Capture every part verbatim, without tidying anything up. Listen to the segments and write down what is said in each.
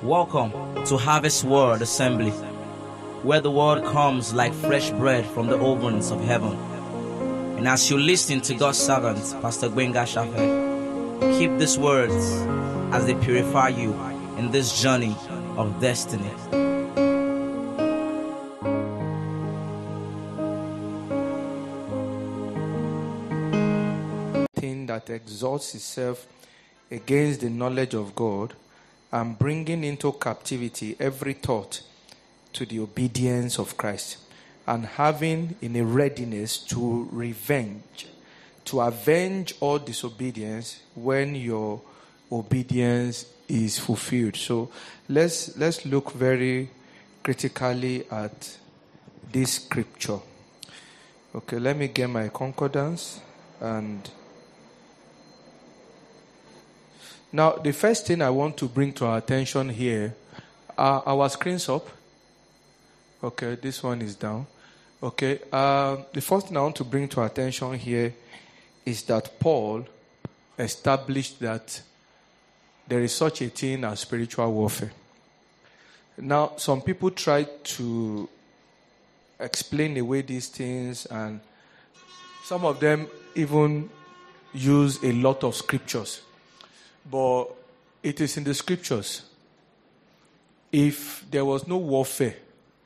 Welcome to Harvest Word Assembly, where the word comes like fresh bread from the ovens of heaven. And as you listen to God's servant, Pastor Gbenga Shafe, keep these words as they purify you in this journey of destiny. Thing that exalts itself against the knowledge of God, and bringing into captivity every thought to the obedience of Christ, and having in a readiness to revenge, to avenge all disobedience when your obedience is fulfilled. So let's let's look very critically at this scripture. Okay, let me get my concordance. And now, the first thing I want to bring to our attention here, are our screens up? Okay, this one is down. Okay, uh, the first thing I want to bring to our attention here is that Paul established that there is such a thing as spiritual warfare. Now, some people try to explain away these things, and some of them even use a lot of scriptures. But it is in the scriptures. If there was no warfare,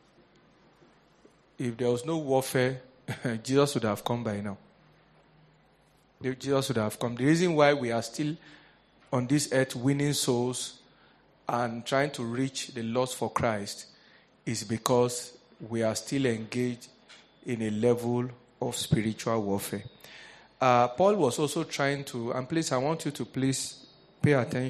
if there was no warfare, Jesus would have come by now. Jesus would have come. The reason why we are still on this earth winning souls and trying to reach the lost for Christ is because we are still engaged in a level of spiritual warfare. Uh, Paul was also trying to, and please, I want you to please pay attention.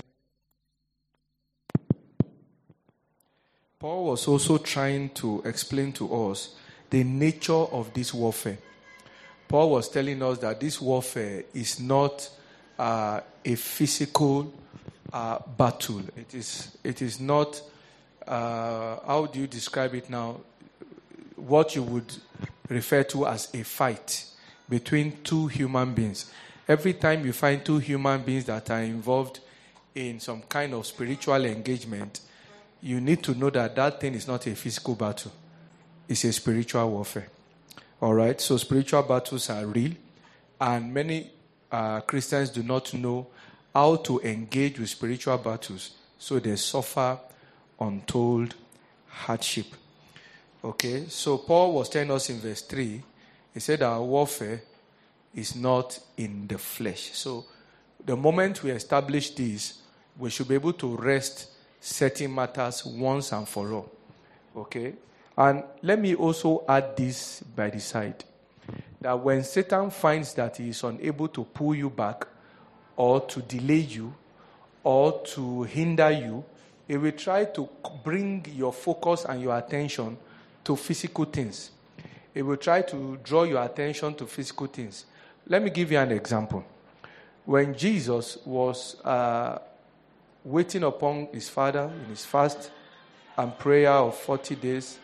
Paul was also trying to explain to us the nature of this warfare. Paul was telling us that this warfare is not uh, a physical uh, battle. It is. It is not. Uh, how do you describe it now? What you would refer to as a fight between two human beings. Every time you find two human beings that are involved in some kind of spiritual engagement, you need to know that that thing is not a physical battle. It's a spiritual warfare. All right? So spiritual battles are real, and many uh, Christians do not know how to engage with spiritual battles, so they suffer untold hardship. Okay? So Paul was telling us in verse three, he said our warfare is not in the flesh. So the moment we establish this, we should be able to rest certain matters once and for all. Okay? And let me also add this by the side. That when Satan finds that he is unable to pull you back, or to delay you, or to hinder you, he will try to bring your focus and your attention to physical things. He will try to draw your attention to physical things. Let me give you an example. When Jesus was uh, waiting upon his Father in his fast and prayer of forty days,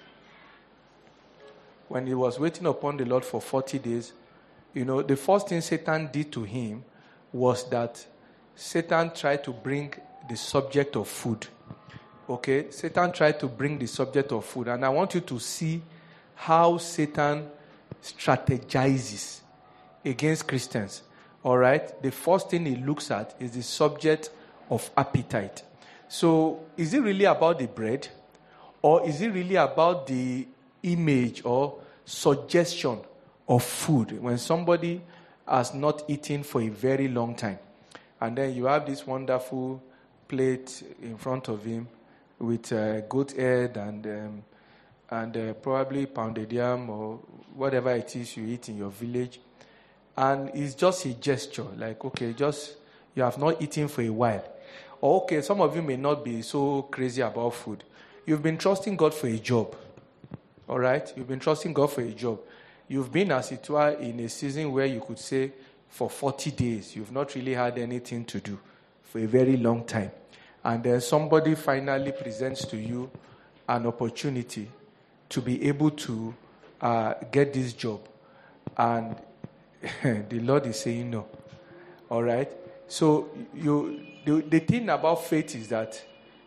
when he was waiting upon the Lord for forty days, you know, the first thing Satan did to him was that Satan tried to bring the subject of food. Okay? Satan tried to bring the subject of food. And I want you to see how Satan strategizes against Christians. All right? The first thing he looks at is the subject of appetite. So, is it really about the bread? Or is it really about the image or suggestion of food when somebody has not eaten for a very long time? And then you have this wonderful plate in front of him with uh, goat head and um, and uh, probably pounded yam or whatever it is you eat in your village. And it's just a gesture, like, okay, just, you have not eaten for a while. Or, okay, some of you may not be so crazy about food. You've been trusting God for a job. All right? You've been trusting God for a job. You've been, as it were, in a season where you could say, for forty days, you've not really had anything to do for a very long time. And then somebody finally presents to you an opportunity to be able to uh, get this job. And the Lord is saying no. All right? So you, the, the thing about faith is that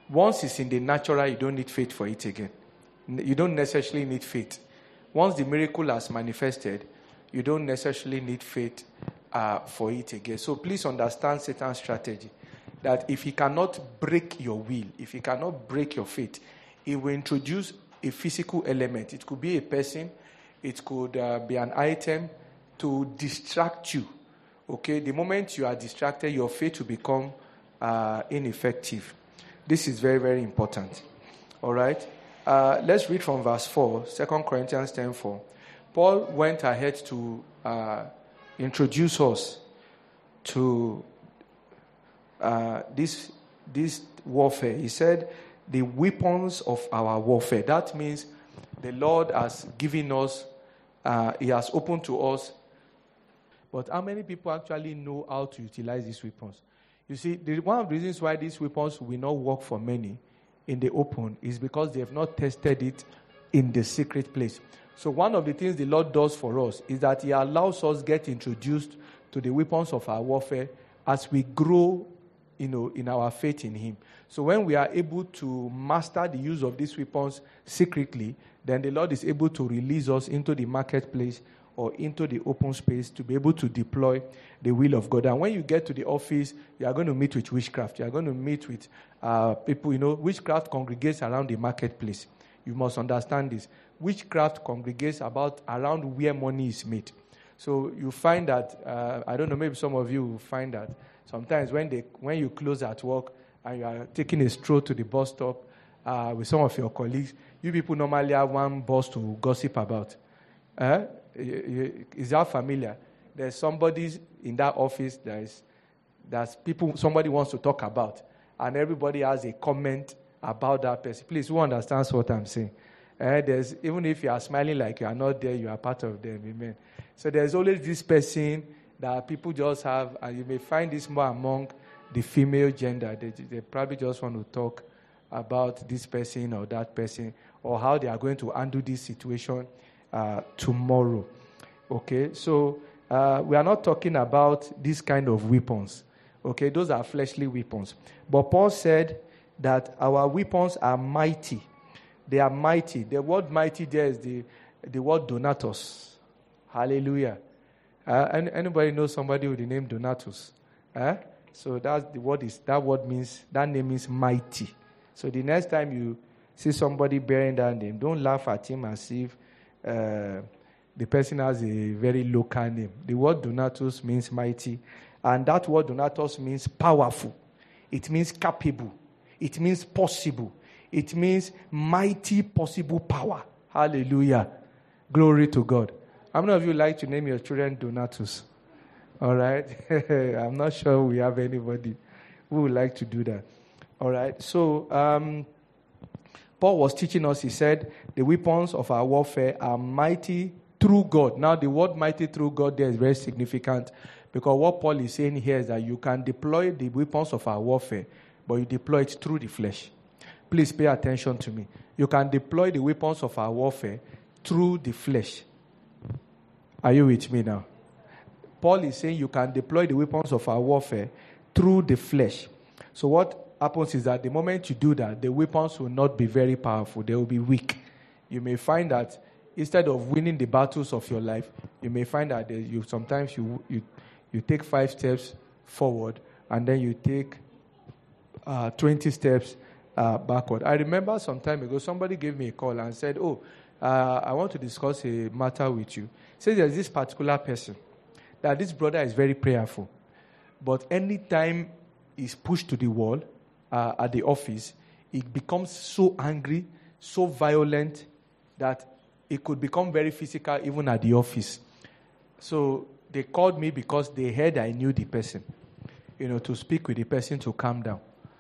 Once it's in the natural, you don't need faith for it again. You don't necessarily need faith. Once the miracle has manifested, you don't necessarily need faith uh, for it again. So please understand Satan's strategy. That if he cannot break your will, if he cannot break your faith, he will introduce a physical element. It could be a person, it could uh, be an item to distract you. Okay, the moment you are distracted, your faith will become uh, ineffective. This is very, very important. All right, uh, let's read from verse four, Second Corinthians ten four. Paul went ahead to uh, introduce us to uh, this this warfare. He said, the weapons of our warfare. That means the Lord has given us, uh, He has opened to us. But how many people actually know how to utilize these weapons? You see, the, one of the reasons why these weapons will not work for many in the open is because they have not tested it in the secret place. So one of the things the Lord does for us is that He allows us get introduced to the weapons of our warfare as we grow, you know, in our faith in Him. So when we are able to master the use of these weapons secretly, then the Lord is able to release us into the marketplace or into the open space to be able to deploy the will of God. And when you get to the office, you are going to meet with witchcraft. You are going to meet with uh, people, you know, witchcraft congregates around the marketplace. You must understand this. Witchcraft congregates about around where money is made. So you find that, uh, I don't know, maybe some of you will find that sometimes when they when you close at work and you are taking a stroll to the bus stop uh, with some of your colleagues, you people normally have one boss to gossip about. Uh, is that familiar? There's somebody in that office that is that's people somebody wants to talk about, and everybody has a comment about that person. Please, who understands what I'm saying? Uh, there's even if you are smiling like you are not there, you are part of them. Amen. So there's always this person that people just have, and you may find this more among the female gender. They, they probably just want to talk about this person or that person, or how they are going to handle this situation uh, tomorrow. Okay, so uh, we are not talking about this kind of weapons. Okay, those are fleshly weapons. But Paul said that our weapons are mighty. They are mighty. The word mighty there is the, the word Donatus. Hallelujah. Uh, any, anybody know somebody with the name Donatus? Uh? So that's the word is that word means that name means mighty. So the next time you see somebody bearing that name, don't laugh at him as if uh, the person has a very local name. The word Donatus means mighty, and that word Donatus means powerful. It means capable. It means possible. It means mighty possible power. Hallelujah. Glory to God. How many of you like to name your children Donatus? All right. I'm not sure we have anybody who would like to do that. All right. So, um, Paul was teaching us, he said, the weapons of our warfare are mighty through God. Now, the word mighty through God there is very significant, because what Paul is saying here is that you can deploy the weapons of our warfare, but you deploy it through the flesh. Please pay attention to me. You can deploy the weapons of our warfare through the flesh. Are you with me now? Paul is saying you can deploy the weapons of our warfare through the flesh. So what happens is that the moment you do that, the weapons will not be very powerful. They will be weak. You may find that instead of winning the battles of your life, you may find that you sometimes you you, you take five steps forward and then you take uh, twenty steps uh, backward. I remember some time ago, somebody gave me a call and said, oh, uh, I want to discuss a matter with you. Say there's this particular person, that this brother is very prayerful, but anytime he's pushed to the wall uh, at the office, he becomes so angry, so violent, that it could become very physical even at the office. So they called me because they heard I knew the person, you know, to speak with the person to calm down.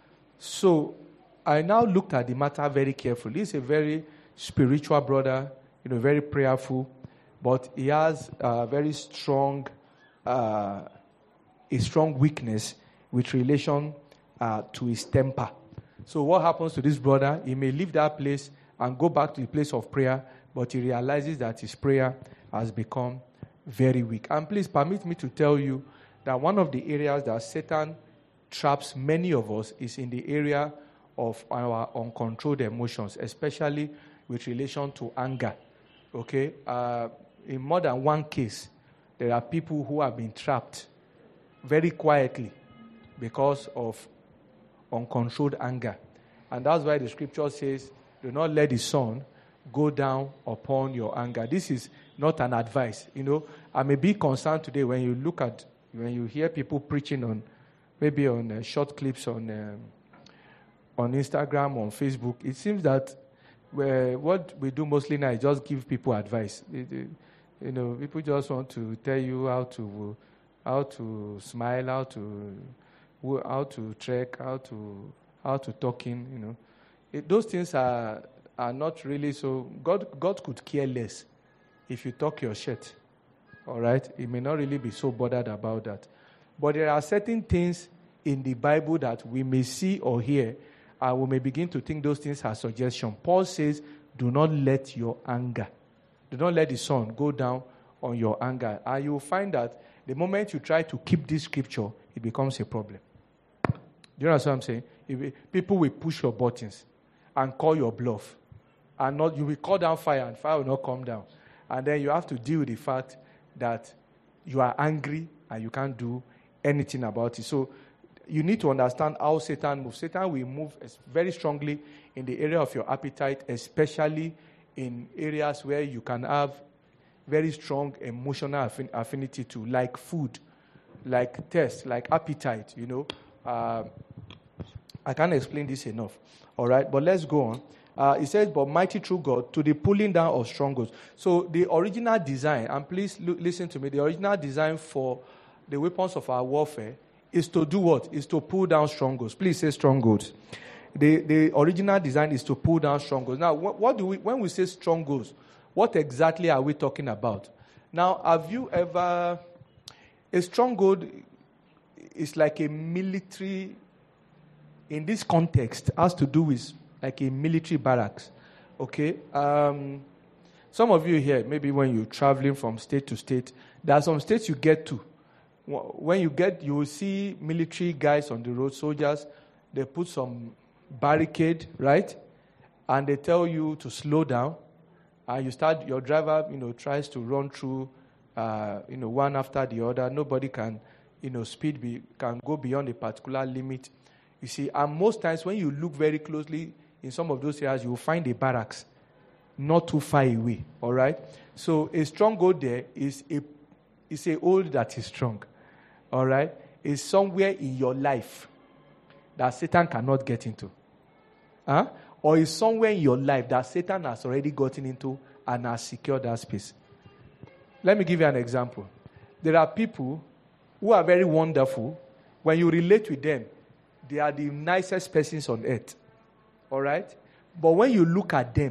So I now looked at the matter very carefully. He's a very spiritual brother, you know, very prayerful, but he has a very strong, uh, a strong weakness with relation uh, to his temper. So what happens to this brother? He may leave that place and go back to the place of prayer, but he realizes that his prayer has become very weak. And please permit me to tell you that one of the areas that Satan traps many of us is in the area of our uncontrolled emotions, especially with relation to anger. Okay? Uh, in more than one case, there are people who have been trapped very quietly because of uncontrolled anger. And that's why the scripture says, do not let the sun go down upon your anger. This is not an advice. You know, I'm a bit concerned today when you look at, when you hear people preaching on, maybe on uh, short clips on um, on Instagram, on Facebook. It seems that uh, what we do mostly now is just give people advice. It, it, you know, people just want to tell you how to how to smile, how to how to trek, how to how to talk in. You know, it, those things are are not really so. God God could care less if you talk your shit. All right, He may not really be so bothered about that. But there are certain things in the Bible that we may see or hear, and we may begin to think those things are suggestion. Paul says, do not let your anger, do not let the sun go down on your anger. And you will find that the moment you try to keep this scripture, it becomes a problem. Do you understand what I'm saying? If people will push your buttons and call your bluff. And not, you will call down fire, and fire will not come down. And then you have to deal with the fact that you are angry and you can't do anything about it. So you need to understand how Satan moves. Satan will move very strongly in the area of your appetite, especially in areas where you can have very strong emotional affin- affinity to, like food, like taste, like appetite, you know. Uh, I can't explain this enough. All right, but let's go on. Uh, it says, but mighty through God to the pulling down of strongholds. So the original design, and please look, listen to me, the original design for the weapons of our warfare is to do what? Is to pull down strongholds. Please say strongholds. The, the original design is to pull down strongholds. Now, what, what do we, when we say strongholds, what exactly are we talking about? Now, have you ever, a stronghold is like a military, in this context, has to do with like a military barracks. Okay? Um, some of you here, maybe when you're traveling from state to state, there are some states you get to. When you get, you will see military guys on the road, soldiers. They put some barricade, right? And they tell you to slow down. And you start, your driver, you know, tries to run through, uh, you know, one after the other. Nobody can, you know, speed be, can go beyond a particular limit. You see, and most times when you look very closely in some of those areas, you will find a barracks not too far away. All right? So a stronghold there is a is a hold that is strong. All right? It's somewhere in your life that Satan cannot get into. Huh? Or is somewhere in your life that Satan has already gotten into and has secured that space. Let me give you an example. There are people who are very wonderful. When you relate with them, they are the nicest persons on earth. All right? But when you look at them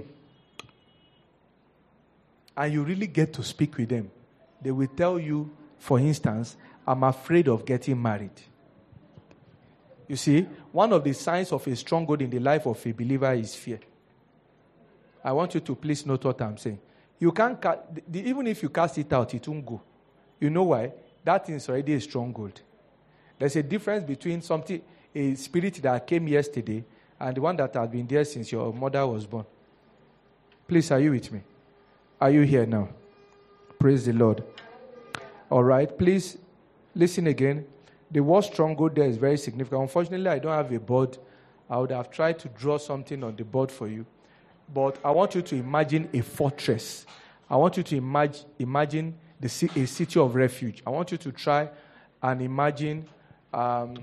and you really get to speak with them, they will tell you, for instance, I'm afraid of getting married. You see, one of the signs of a stronghold in the life of a believer is fear. I want you to please note what I'm saying. You can't, ca- the, even if you cast it out, it won't go. You know why? That is already a stronghold. There's a difference between something, a spirit that came yesterday and the one that has been there since your mother was born. Please, are you with me? Are you here now? Praise the Lord. All right, please listen again. The word stronghold there is very significant. Unfortunately, I don't have a board. I would have tried to draw something on the board for you. But I want you to imagine a fortress. I want you to imagine, imagine the, a city of refuge. I want you to try and imagine um,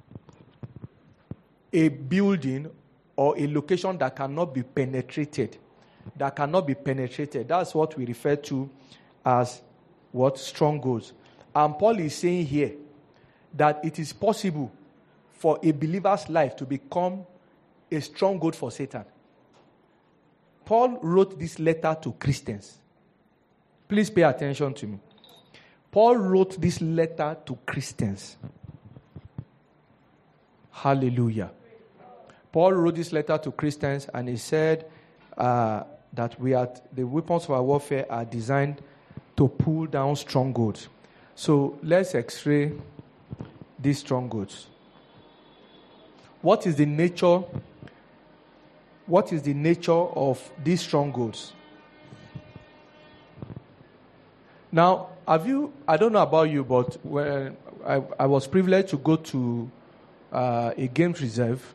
a building or a location that cannot be penetrated. That cannot be penetrated. That's what we refer to as what? Strongholds. And Paul is saying here that it is possible for a believer's life to become a stronghold for Satan. Paul wrote this letter to Christians. Please pay attention to me. Paul wrote this letter to Christians. Hallelujah. Paul wrote this letter to Christians and he said uh, that we are, the weapons of our warfare are designed to pull down strongholds. So let's x-ray these strongholds. What is the nature what is the nature of these strongholds? Now, have you, I don't know about you, but when I, I was privileged to go to uh, a games reserve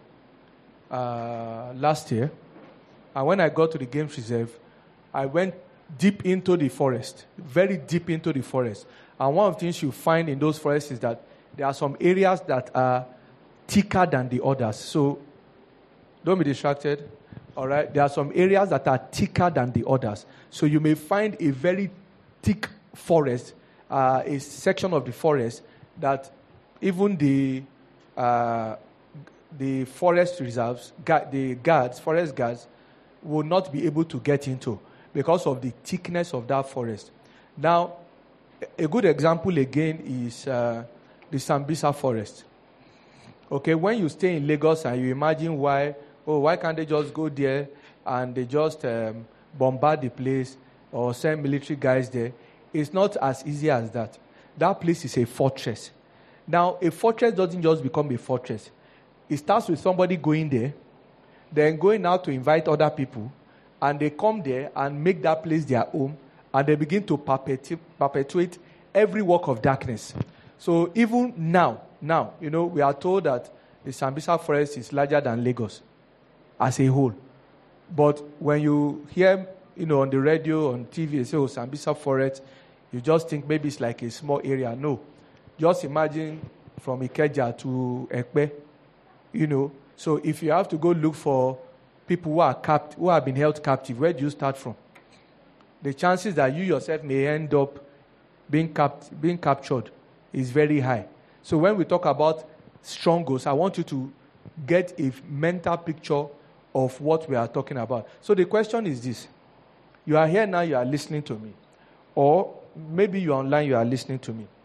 uh, last year, and when I got to the games reserve, I went deep into the forest, very deep into the forest. And one of the things you find in those forests is that there are some areas that are thicker than the others. So, don't be distracted. All right? There are some areas that are thicker than the others. So, you may find a very thick forest, uh, a section of the forest that even the uh, the forest reserves, gu- the guards, forest guards, will not be able to get into because of the thickness of that forest. Now, a good example again is uh, the Sambisa forest. Okay, when you stay in Lagos and you imagine why, oh, why can't they just go there and they just um, bombard the place or send military guys there? It's not as easy as that. That place is a fortress. Now, a fortress doesn't just become a fortress. It starts with somebody going there, then going out to invite other people, and they come there and make that place their home, and they begin to perpetu- perpetuate every work of darkness. So even now, now, you know, we are told that the Sambisa forest is larger than Lagos as a whole. But when you hear, you know, on the radio, on T V, they say, oh, Sambisa forest, you just think maybe it's like a small area. No. Just imagine from Ikeja to Ekpe, you know. So if you have to go look for people who are capt- who have been held captive, where do you start from? The chances that you yourself may end up being capt- being captured is very high. So when we talk about strongholds, I want you to get a mental picture of what we are talking about. So the question is this. You are here now, you are listening to me. Or maybe you're online, you are listening to me.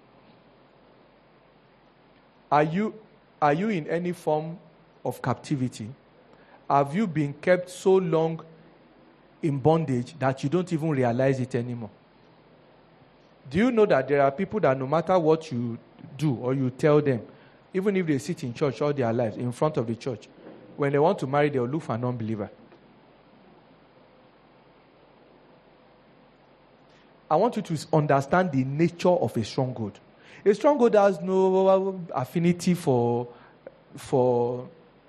Are you, are you in any form of captivity? Have you been kept so long in bondage that you don't even realize it anymore? Do you know that there are people that no matter what you do or you tell them, even if they sit in church all their lives, in front of the church, when they want to marry, they'll look for an unbeliever? I want you to understand the nature of a stronghold. A stronghold has no affinity for, for,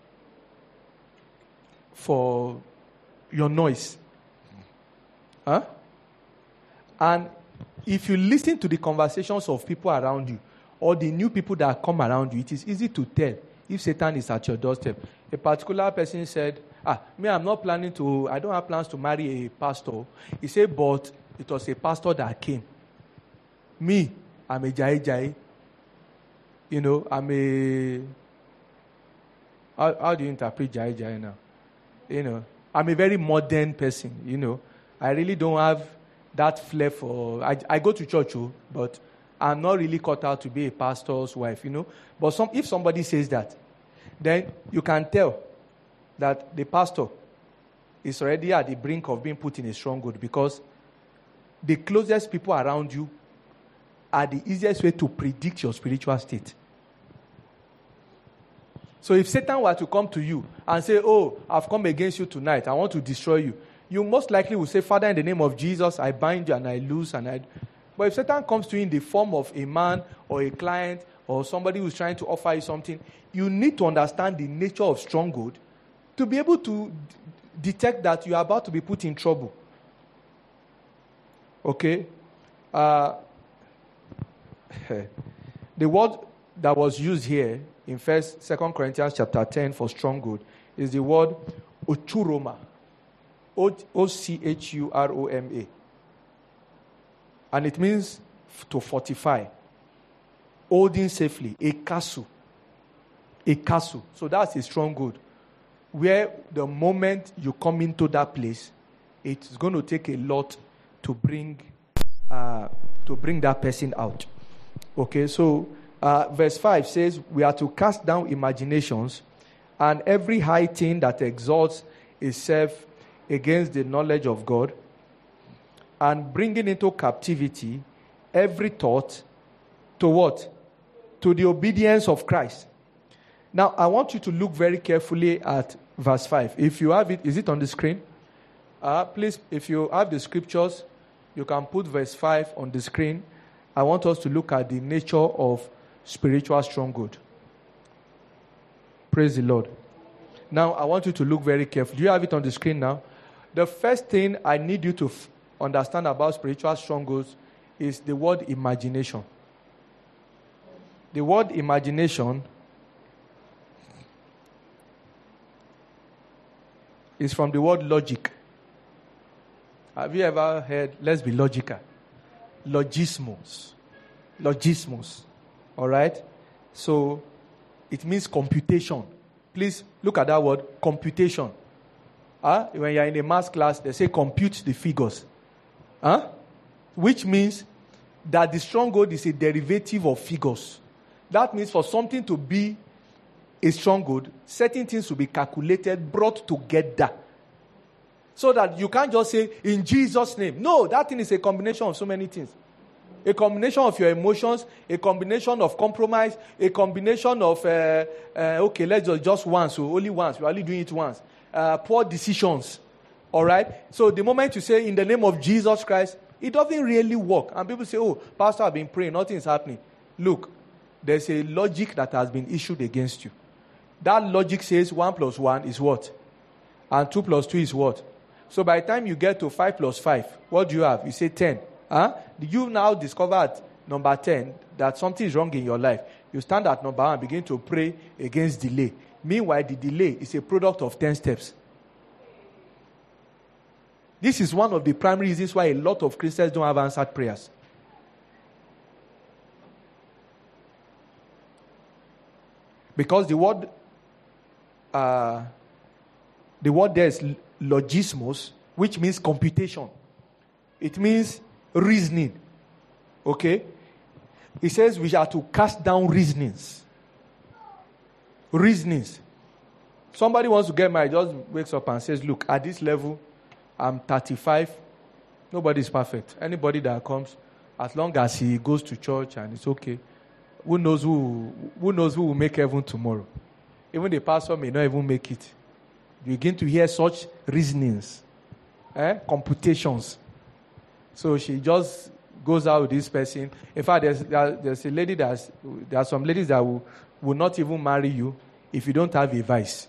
for your noise. Huh? And if you listen to the conversations of people around you, or the new people that come around you, it is easy to tell if Satan is at your doorstep. A particular person said, ah, me, I'm not planning to, I don't have plans to marry a pastor. He said, but it was a pastor that came. Me, I'm a Jai Jai. You know, I'm a, how, how do you interpret Jai Jai now? You know, I'm a very modern person, you know. I really don't have that flair for, I, I go to church, oh, but I'm not really cut out to be a pastor's wife, you know. But some, if somebody says that, then you can tell that the pastor is already at the brink of being put in a stronghold, because the closest people around you are the easiest way to predict your spiritual state. So if Satan were to come to you and say, oh, I've come against you tonight, I want to destroy you, you most likely will say, Father, in the name of Jesus, I bind you and I loose and I... But if Satan comes to you in the form of a man or a client or somebody who's trying to offer you something, you need to understand the nature of stronghold to be able to d- detect that you are about to be put in trouble. Okay? Uh, the word that was used here in First, Second Corinthians chapter ten for stronghold is the word ochuroma. O C H U R O M A. And it means to fortify. Holding safely. A castle. A castle. So that's a stronghold. Where the moment you come into that place, it's going to take a lot to bring uh, to bring that person out. Okay, so uh, verse five says, we are to cast down imaginations and every high thing that exalts itself against the knowledge of God, and bringing into captivity every thought to what? To the obedience of Christ. Now, I want you to look very carefully at verse five. If you have it, is it on the screen? Uh, please, if you have the scriptures, you can put verse five on the screen. I want us to look at the nature of spiritual stronghold. Praise the Lord. Now, I want you to look very carefully. Do you have it on the screen now? The first thing I need you to f- understand about spiritual strongholds is the word imagination. The word imagination is from the word logic. Have you ever heard, let's be logical? Logismos. Logismos. All right? So, it means computation. Please look at that word, computation. Huh? When you're in a math class, they say compute the figures. Huh? Which means that the stronghold is a derivative of figures. That means for something to be a stronghold, certain things will be calculated, brought together. So that you can't just say, in Jesus' name. No, that thing is a combination of so many things. A combination of your emotions, a combination of compromise, a combination of, uh, uh, okay, let's just, just once, so only once, we're only doing it once. Uh, poor decisions, all right? So the moment you say, in the name of Jesus Christ, it doesn't really work. And people say, oh, Pastor, I've been praying, nothing is happening. Look, there's a logic that has been issued against you. That logic says one plus one is what? And two plus two is what? So by the time you get to five plus five, what do you have? You say ten. Huh? You now discover at number ten that something is wrong in your life. You stand at number one and begin to pray against delay. Meanwhile, the delay is a product of ten steps. This is one of the primary reasons why a lot of Christians don't have answered prayers. Because the word, uh, the word there is logismos, which means computation. It means reasoning. Okay? It says we are to cast down reasonings. Reasonings. Somebody wants to get married, just wakes up and says, look, at this level, I'm thirty-five. Nobody is perfect. Anybody that comes, as long as he goes to church and it's okay, who knows who, who knows who will make heaven tomorrow? Even the pastor may not even make it. You begin to hear such reasonings, eh? computations. So she just goes out with this person. In fact, there's, there's a lady that's, there are some ladies that will, will not even marry you if you don't have a vice.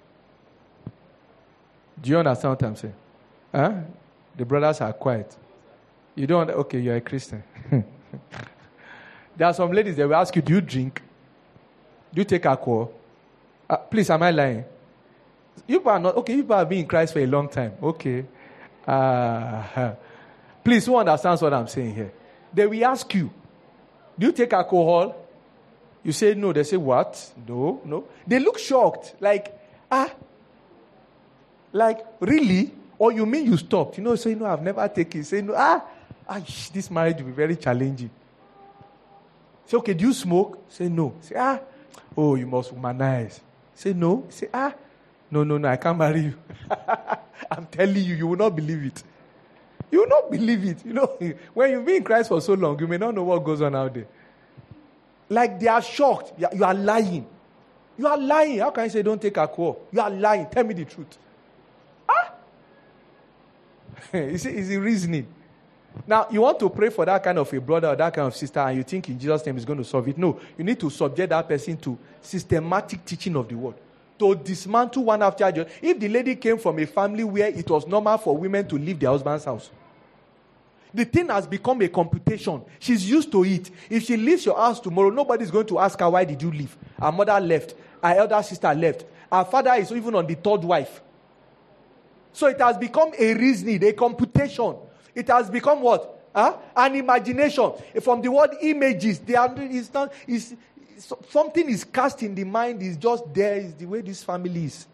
Do you understand what I'm saying? Huh? The brothers are quiet. You don't, okay, you're a Christian. There are some ladies that will ask you, do you drink? Do you take alcohol? Uh, please, am I lying? You are not, okay, you have been in Christ for a long time. Okay. Uh, please, who understands what I'm saying here? They will ask you, do you take alcohol? You say no. They say, what? No, no. They look shocked. Like, ah, like, really? Or you mean you stopped? You know, say, no, I've never taken it. Say, no, ah, ah, this marriage will be very challenging. Say, okay, do you smoke? Say, no. Say, ah, oh, you must womanize. Say, no. Say, ah, no, no, no, I can't marry you. I'm telling you, you will not believe it. You will not believe it. You know, when you've been in Christ for so long, you may not know what goes on out there. Like, they are shocked. You are, you are lying. You are lying. How can you say don't take alcohol? You are lying. Tell me the truth. Ah? You see, it's the reasoning. Now, you want to pray for that kind of a brother or that kind of sister, and you think in Jesus' name is going to solve it. No, you need to subject that person to systematic teaching of the word. To dismantle one after the other. If the lady came from a family where it was normal for women to leave their husband's house, the thing has become a computation. She's used to it. If she leaves your house tomorrow, nobody's going to ask her, why did you leave? Her mother left. Her elder sister left. Her father is even on the third wife. So it has become a reasoning, a computation. It has become what? Huh? An imagination. From the word images, they are, it's not, it's, something is cast in the mind, is just there, is the way this family is.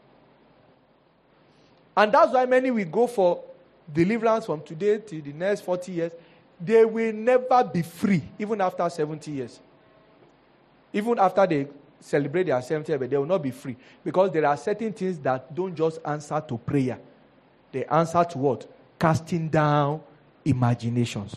And that's why many will go for deliverance from today to the next forty years. They will never be free, even after seventy years. Even after they celebrate their seventieth birthday, they will not be free. Because there are certain things that don't just answer to prayer. They answer to what? Casting down imaginations.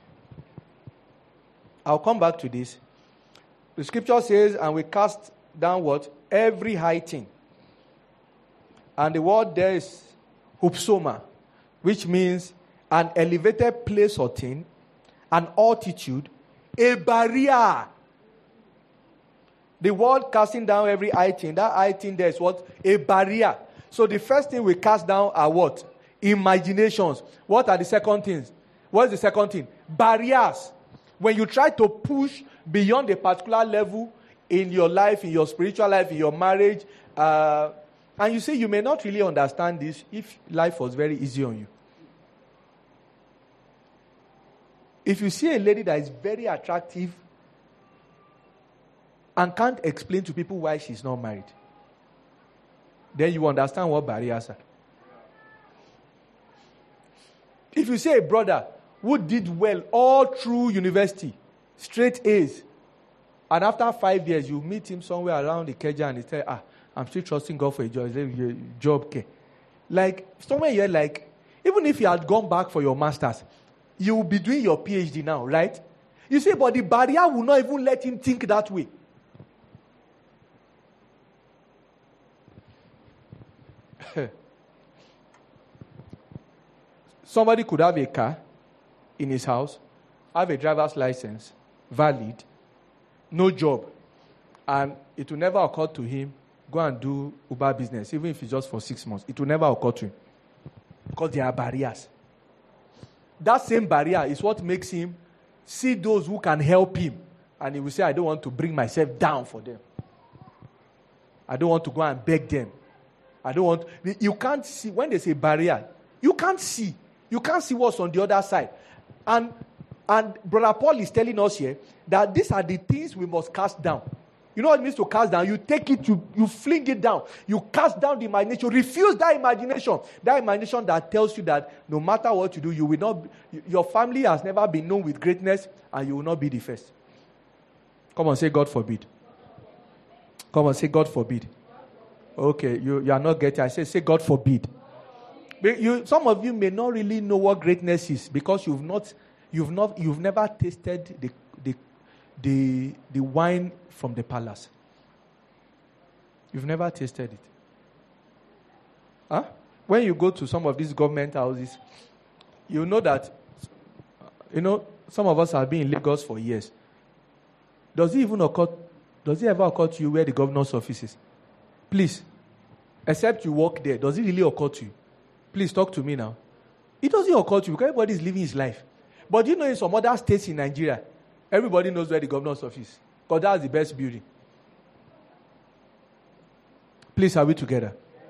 I'll come back to this. The scripture says, and we cast down what? Every high thing. And the word there is hupsoma, which means an elevated place or thing, an altitude, a barrier. The word casting down every high thing, that high thing there is what? A barrier. So the first thing we cast down are what? Imaginations. What are the second things? What is the second thing? Barriers. When you try to push beyond a particular level in your life, in your spiritual life, in your marriage, uh, and you say you may not really understand this if life was very easy on you. If you see a lady that is very attractive and can't explain to people why she's not married, then you understand what barriers are. If you see a brother who did well all through university, straight A's, and after five years you meet him somewhere around the Keja and he says, ah, I'm still trusting God for a job. Your job, okay. Like, somewhere here, like, even if you had gone back for your master's, you will be doing your PhD now, right? You see, but the barrier will not even let him think that way. Somebody could have a car in his house, have a driver's license, valid, no job, and it will never occur to him, go and do Uber business, even if it's just for six months. It will never occur to him. Because there are barriers. That same barrier is what makes him see those who can help him. And he will say, I don't want to bring myself down for them. I don't want to go and beg them. I don't want... You can't see... When they say barrier, you can't see. You can't see what's on the other side. And, and Brother Paul is telling us here that these are the things we must cast down. You know what it means to cast down? You take it, you, you fling it down. You cast down the imagination. Refuse that imagination. That imagination that tells you that no matter what you do, you will not. Be, your family has never been known with greatness, and you will not be the first. Come on, say God forbid. Come on, say God forbid. Okay, you, you are not getting. I say, say God forbid. You, some of you may not really know what greatness is because you've not, you've not, you've never tasted the the the, the wine from the palace. You've never tasted it. Huh? When you go to some of these government houses, you know that, you know, some of us have been in Lagos for years. Does it even occur, does it ever occur to you where the governor's office is? Please. Except you work there. Does it really occur to you? Please talk to me now. It doesn't occur to you because everybody is living his life. But you know, in some other states in Nigeria, everybody knows where the governor's office is. Because that's the best building. Please, are we together?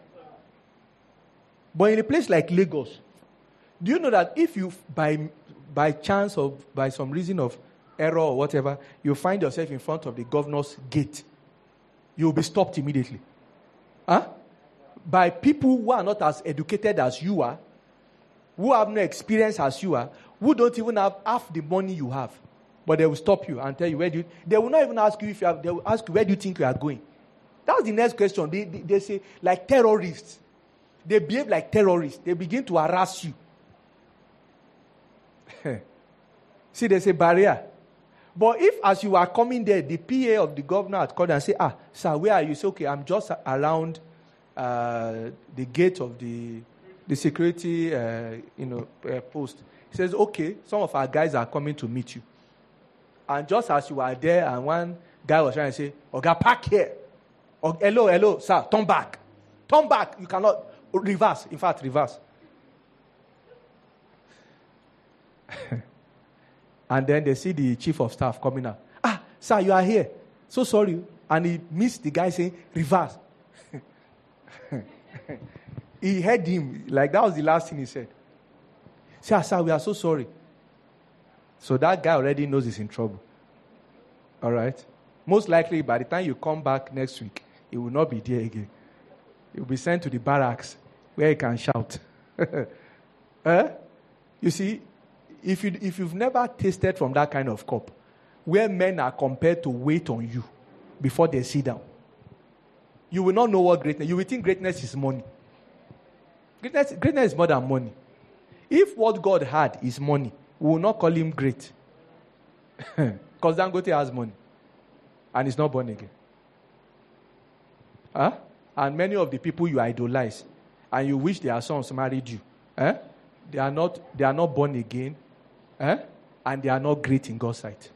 But in a place like Lagos, do you know that if you, by by chance or by some reason of error or whatever, you find yourself in front of the governor's gate, you will be stopped immediately. Huh? By people who are not as educated as you are, who have no experience as you are, who don't even have half the money you have. But they will stop you and tell you where do you... They will not even ask you if you have... They will ask you, where do you think you are going? That's the next question. They, they, they say, like terrorists. They behave like terrorists. They begin to harass you. See, there's a barrier. But if as you are coming there, the P A of the governor had called and say, ah, sir, where are you? Say, okay, I'm just around uh, the gate of the the security uh, you know, uh, post. He says, okay, some of our guys are coming to meet you. And just as you are there, and one guy was trying to say, Oga, park here. Or, hello, hello, sir, turn back. Turn back. You cannot reverse. In fact, reverse. And then they see the chief of staff coming out. Ah, sir, you are here. So sorry. And he missed the guy saying, reverse. He heard him. Like, that was the last thing he said. Sir, sir, we are so sorry. So that guy already knows he's in trouble. All right? Most likely, by the time you come back next week, he will not be there again. He will be sent to the barracks where he can shout. eh? You see, if, you, if you've never tasted from that kind of cup, where men are compelled to wait on you before they sit down, you will not know what greatness. You will think greatness is money. Greatness, greatness is more than money. If what God had is money, we will not call him great. Because Dangote has money. And he's not born again. Huh? And many of the people you idolize, and you wish their sons married you. Eh? They are not, they are not born again. Eh? And they are not great in God's sight.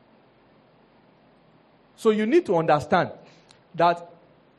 So you need to understand that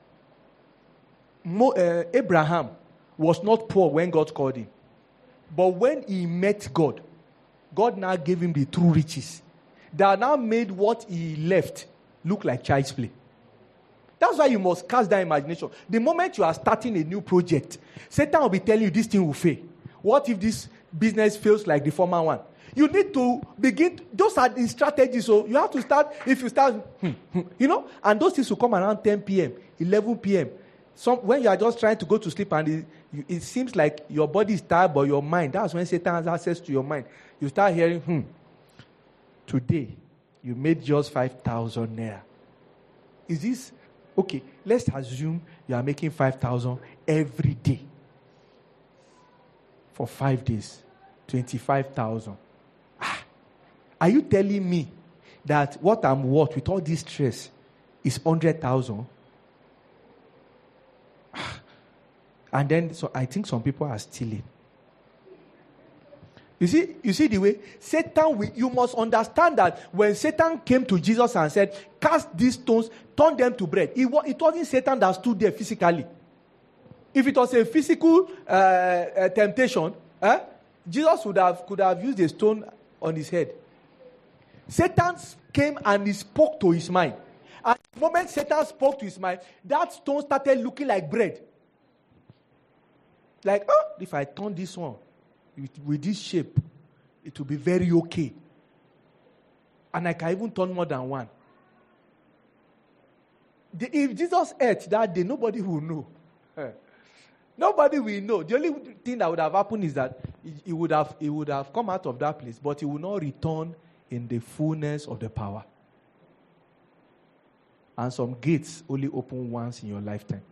Mo, uh, Abraham was not poor when God called him. But when he met God, God now gave him the true riches that now made what he left look like child's play. That's why you must cast that imagination. The moment you are starting a new project, Satan will be telling you this thing will fail. What if this business fails like the former one? You need to begin, those are the strategies. So you have to start, if you start, hmm, hmm, you know, and those things will come around ten p.m., eleven p.m. Some, when you are just trying to go to sleep and it, you, it seems like your body is tired, but your mind, that's when Satan has access to your mind. You start hearing, hmm, today you made just five thousand naira. Is this, okay, let's assume you are making five thousand every day for five days, twenty-five thousand. Ah, are you telling me that what I'm worth with all this stress is one hundred thousand? And then, so I think some people are stealing. You see, you see the way Satan, will, you must understand that when Satan came to Jesus and said, cast these stones, turn them to bread, it, it wasn't Satan that stood there physically. If it was a physical uh, uh, temptation, eh, Jesus would have, could have used a stone on his head. Satan came and he spoke to his mind. And the moment Satan spoke to his mind, that stone started looking like bread. Like, oh, if I turn this one with, with this shape, it will be very okay. And I can even turn more than one. The, if Jesus ate that day, nobody will know. Nobody will know. The only thing that would have happened is that he would have, he would have come out of that place, but he will not return in the fullness of the power. And some gates only open once in your lifetime.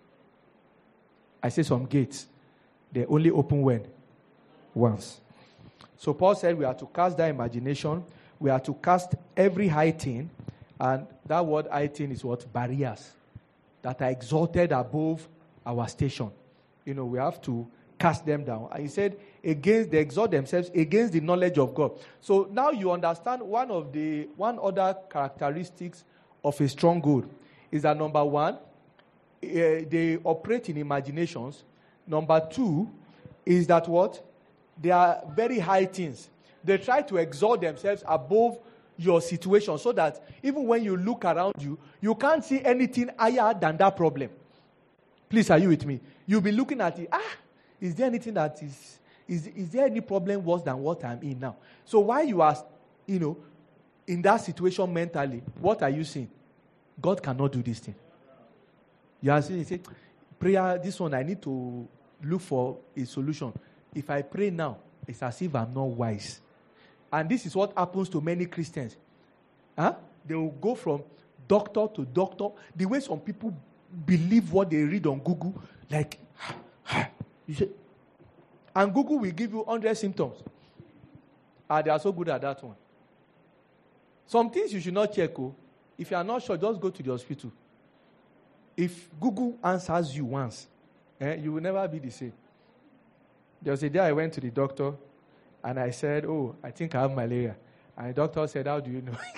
I say some gates. They only open when? Once. So Paul said we are to cast that imagination. We are to cast every high thing. And that word high thing is what? Barriers. That are exalted above our station. You know, we have to cast them down. And he said, against, they exalt themselves against the knowledge of God. So now you understand one of the, one other characteristics of a stronghold is that number one, uh, they operate in imaginations. Number two is that what? They are very high things. They try to exalt themselves above your situation so that even when you look around you, you can't see anything higher than that problem. Please, are you with me? You'll be looking at it. Ah, is there anything that is, is, is there any problem worse than what I'm in now? So while you are, you know, in that situation mentally, what are you seeing? God cannot do this thing. You are saying, you say, prayer, this one, I need to look for a solution. If I pray now, it's as if I'm not wise. And this is what happens to many Christians. Huh? They will go from doctor to doctor. The way some people believe what they read on Google, like, you say, and Google will give you one hundred symptoms. And they are so good at that one. Some things you should not check. Oh. If you are not sure, just go to the hospital. If Google answers you once, eh, you will never be the same. There was a day I went to the doctor, and I said, oh, I think I have malaria. And the doctor said, how do you know?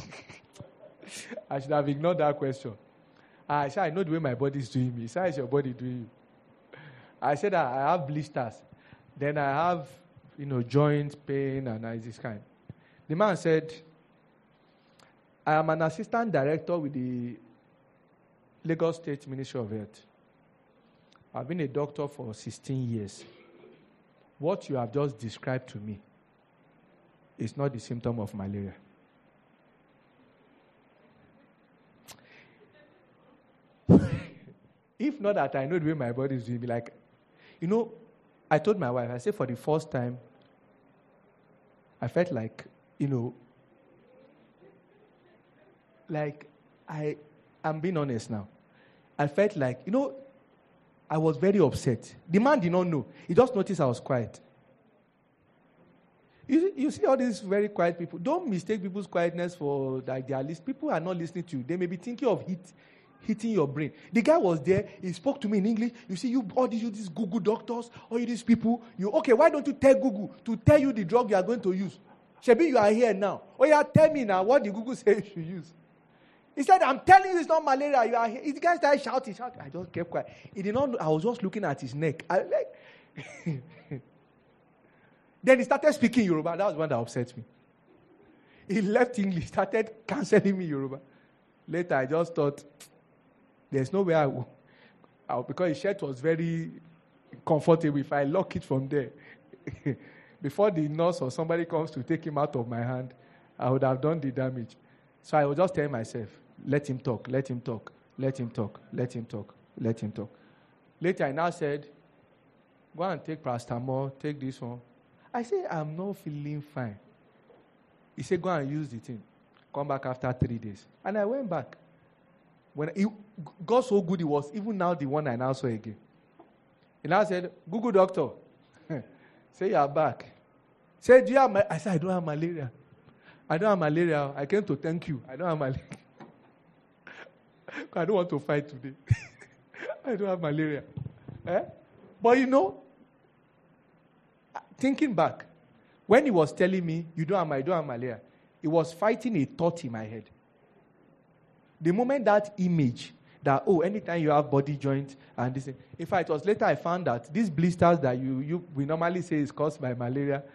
I should have ignored that question. I said, I know the way my body is doing me. He said, how is your body doing you? I said, I have blisters. Then I have, you know, joint pain and this kind. The man said, I am an assistant director with the Lagos State Ministry of Health. I've been a doctor for sixteen years. What you have just described to me is not the symptom of malaria. If not that I know the way my body is doing me, like, you know, I told my wife, I said for the first time, I felt like, you know, like, I, I'm being honest now. I felt like, you know, I was very upset. The man did not know. He just noticed I was quiet. You, you see all these very quiet people. Don't mistake people's quietness for like their list. People are not listening to you. They may be thinking of hit, hitting your brain. The guy was there. He spoke to me in English. You see, you all these, you these Google doctors, all you these people. You okay? Why don't you tell Google to tell you the drug you are going to use? Shebi, you are here now. Oh yeah, tell me now what did Google say you should use? He said, I'm telling you it's not malaria. You are here. The guy started shouting, shouting. I just kept quiet. He did not know. I was just looking at his neck. I like. Then he started speaking Yoruba. That was one that upset me. He left English, started cancelling me Yoruba. Later, I just thought, there's no way I will. I will because his shirt was very comfortable. If I lock it from there, before the nurse or somebody comes to take him out of my hand, I would have done the damage. So I was just telling myself, let him talk, let him talk, let him talk, let him talk, let him talk. Later, I now said, go and take paracetamol, take this one. I said, I'm not feeling fine. He said, go and use the thing. Come back after three days. And I went back. When he got so good, it was even now the one I now saw again. He now said, Google doctor. Say you are back. Say, do you have ma-? I said, I don't have malaria. I don't have malaria. I came to thank you. I don't have malaria. I don't want to fight today. I don't have malaria. Eh? But you know, thinking back, when he was telling me, you don't have, I don't have malaria, he was fighting a thought in my head. The moment that image, that, oh, anytime you have body joint and this, in fact, it was later I found that these blisters that you, you we normally say is caused by malaria,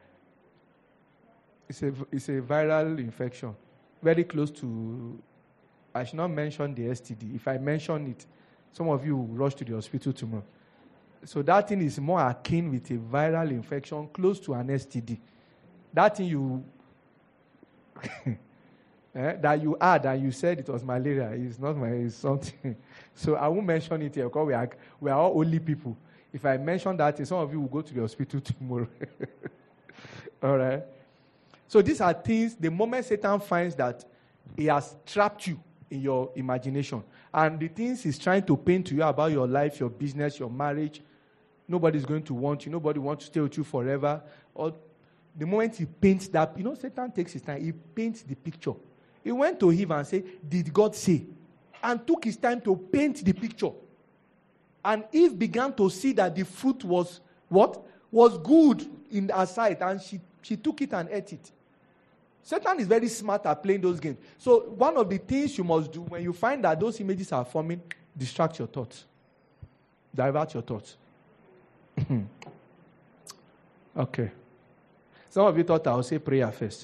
it's a, it's a viral infection, very close to, I should not mention the S T D. If I mention it, some of you will rush to the hospital tomorrow. So that thing is more akin with a viral infection close to an S T D. That thing you eh, that you had and you said it was malaria is not my it's something. So I won't mention it here because we are we are all holy people. If I mention that, some of you will go to the hospital tomorrow. All right. So these are things. The moment Satan finds that he has trapped you in your imagination, and the things he's trying to paint to you about your life, your business, your marriage, nobody's going to want you. Nobody wants to stay with you forever. Or the moment he paints that, you know, Satan takes his time. He paints the picture. He went to Eve and said, did God say? And took his time to paint the picture. And Eve began to see that the fruit was what? Was good in her sight. And she, she took it and ate it. Satan is very smart at playing those games. So one of the things you must do when you find that those images are forming, distract your thoughts. Divert your thoughts. Okay. Some of you thought I would say prayer first.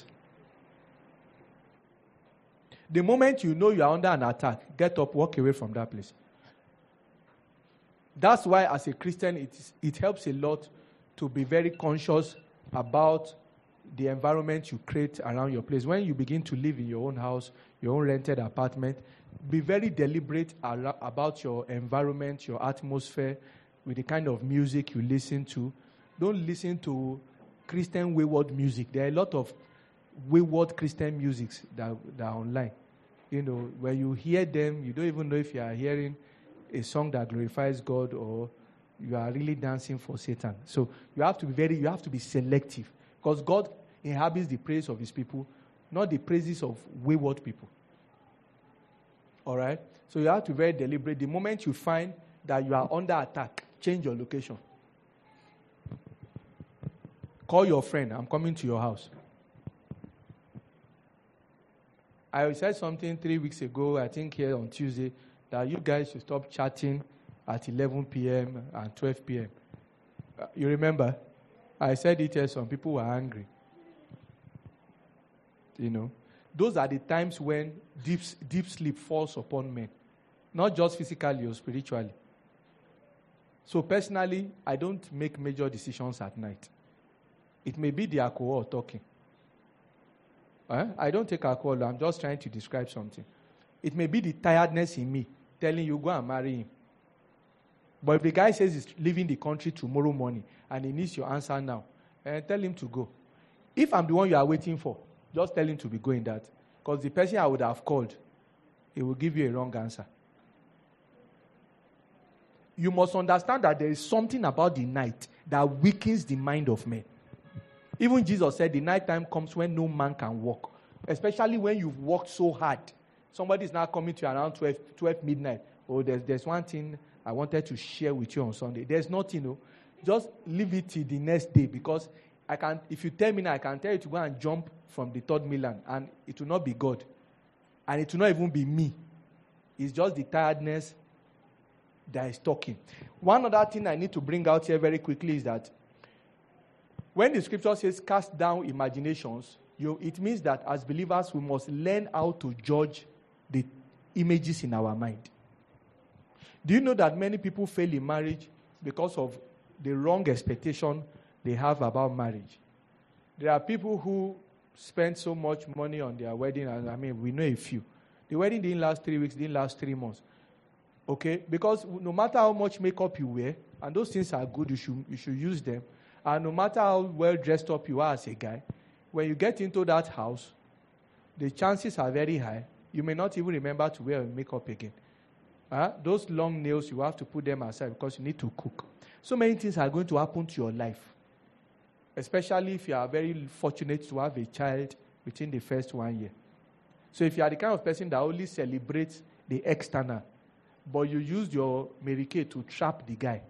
The moment you know you are under an attack, get up, walk away from that place. That's why as a Christian, it, is, it helps a lot to be very conscious about the environment you create around your place. When you begin to live in your own house, your own rented apartment, be very deliberate ar- about your environment, your atmosphere, with the kind of music you listen to. Don't listen to Christian wayward music. There are a lot of wayward Christian musics that, that are online. You know, where you hear them, you don't even know if you are hearing a song that glorifies God or you are really dancing for Satan. So you have to be very, you have to be selective. Because God inhabits the praise of his people, not the praises of wayward people. All right? So you have to be very deliberate. The moment you find that you are under attack, change your location. Call your friend. I'm coming to your house. I said something three weeks ago, I think here on Tuesday, that you guys should stop chatting at eleven p.m. and twelve p.m. Uh, you remember? I said it here, some people were angry. You know, those are the times when deep, deep sleep falls upon men. Not just physically or spiritually. So personally, I don't make major decisions at night. It may be the alcohol talking. Eh? I don't take alcohol, I'm just trying to describe something. It may be the tiredness in me telling you, go and marry him. But if the guy says he's leaving the country tomorrow morning and he needs your answer now, eh, tell him to go. If I'm the one you are waiting for, just tell him to be going that. Because the person I would have called, he will give you a wrong answer. You must understand that there is something about the night that weakens the mind of men. Even Jesus said the night time comes when no man can walk. Especially when you've worked so hard. somebody is now coming to you around twelve, twelve midnight. Oh, there's, there's one thing I wanted to share with you on Sunday. There's nothing, no. Just leave it till the next day, because I can. If you tell me now, I can tell you to go and jump from the third mainland, and it will not be God, and it will not even be me. It's just the tiredness that is talking. One other thing I need to bring out here very quickly is that when the scripture says cast down imaginations, you, it means that as believers we must learn how to judge the images in our mind. Do you know that many people fail in marriage because of the wrong expectation they have about marriage? There are people who spend so much money on their wedding, and I mean, we know a few. The wedding didn't last three weeks, didn't last three months. Okay? Because no matter how much makeup you wear, and those things are good, you should, you should use them. And no matter how well dressed up you are as a guy, when you get into that house, the chances are very high. You may not even remember to wear makeup again. Uh, those long nails, you have to put them aside because you need to cook. So many things are going to happen to your life, especially if you are very fortunate to have a child within the first one year. So if you are the kind of person that only celebrates the external, but you use your Mary Kay to trap the guy,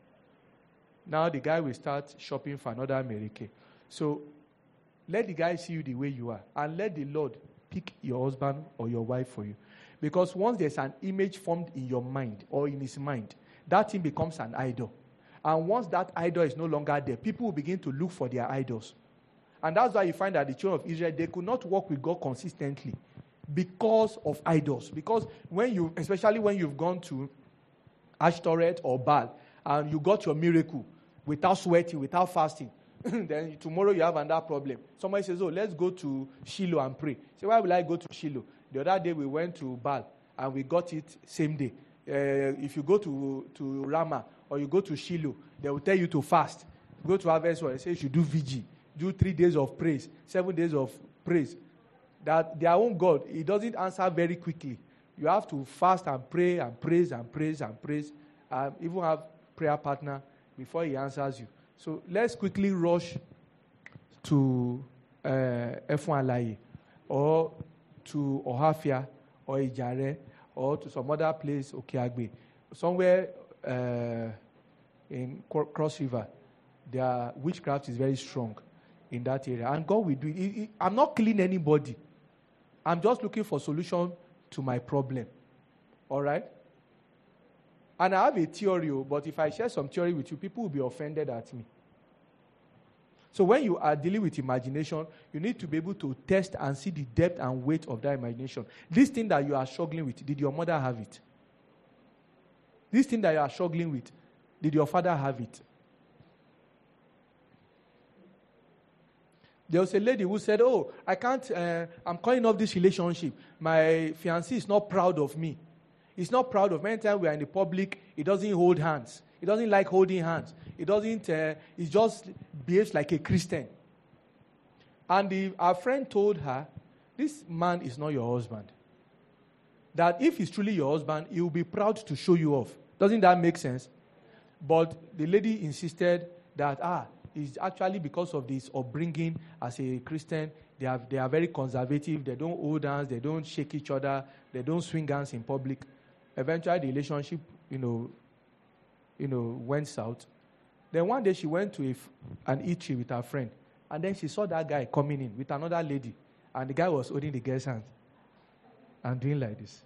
now the guy will start shopping for another Mary Kay. So let the guy see you the way you are, and let the Lord pick your husband or your wife for you. Because once there's an image formed in your mind or in his mind, that thing becomes an idol. And once that idol is no longer there, people will begin to look for their idols. And that's why you find that the children of Israel, they could not walk with God consistently because of idols. Because when you, especially when you've gone to Ashtoreth or Baal, and you got your miracle without sweating, without fasting, then tomorrow you have another problem. Somebody says, oh, let's go to Shiloh and pray. Say, why will I go to Shiloh? The other day we went to Baal and we got it same day. Uh, if you go to, to Ramah or you go to Shiloh, they will tell you to fast. Go to Harvest Hall, they say you should do V G. Do three days of praise, seven days of praise. That their own God, he doesn't answer very quickly. You have to fast and pray and praise and praise and praise. And even have prayer partner before he answers you. So let's quickly rush to uh, Efun Alaye or to Ohafia or Ijare or to some other place, Okeagbe, somewhere uh, in Cross River. Their witchcraft is very strong in that area. And God will do it. I'm not killing anybody. I'm just looking for solution to my problem. All right? And I have a theory, but if I share some theory with you, people will be offended at me. So when you are dealing with imagination, you need to be able to test and see the depth and weight of that imagination. This thing that you are struggling with, did your mother have it? This thing that you are struggling with, did your father have it? There was a lady who said, oh, I can't, uh, I'm calling off this relationship. My fiancé is not proud of me. He's not proud of me. Many times we are in the public, he doesn't hold hands. He doesn't like holding hands. He doesn't, uh, he just behaves like a Christian. And the, our friend told her, this man is not your husband. That if he's truly your husband, he will be proud to show you off. Doesn't that make sense? But the lady insisted that, ah, it's actually because of this upbringing as a Christian. They are, they are very conservative. They don't hold hands. They don't shake each other. They don't swing hands in public. Eventually, the relationship, you know, you know, went south. Then one day she went to a, an eatery with her friend, and then she saw that guy coming in with another lady, and the guy was holding the girl's hand and doing like this.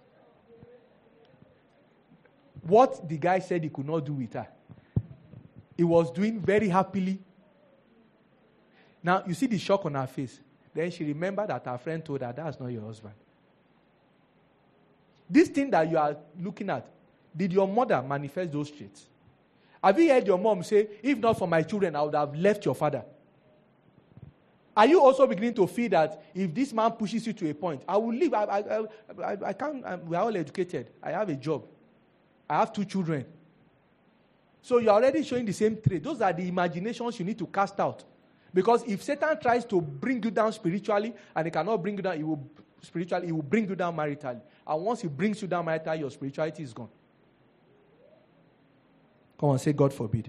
What the guy said he could not do with her, he was doing very happily. Now, you see the shock on her face. Then she remembered that her friend told her, that's not your husband. This thing that you are looking at, did your mother manifest those traits? Have you heard your mom say, if not for my children, I would have left your father? Are you also beginning to feel that if this man pushes you to a point, I will leave, I, I, I, I can't, I'm, we are all educated. I have a job. I have two children. So you're already showing the same trait. Those are the imaginations you need to cast out. Because if Satan tries to bring you down spiritually, and he cannot bring you down, he will spiritually, he will bring you down maritally. And once he brings you down maritally, your spirituality is gone. Come on, say God forbid.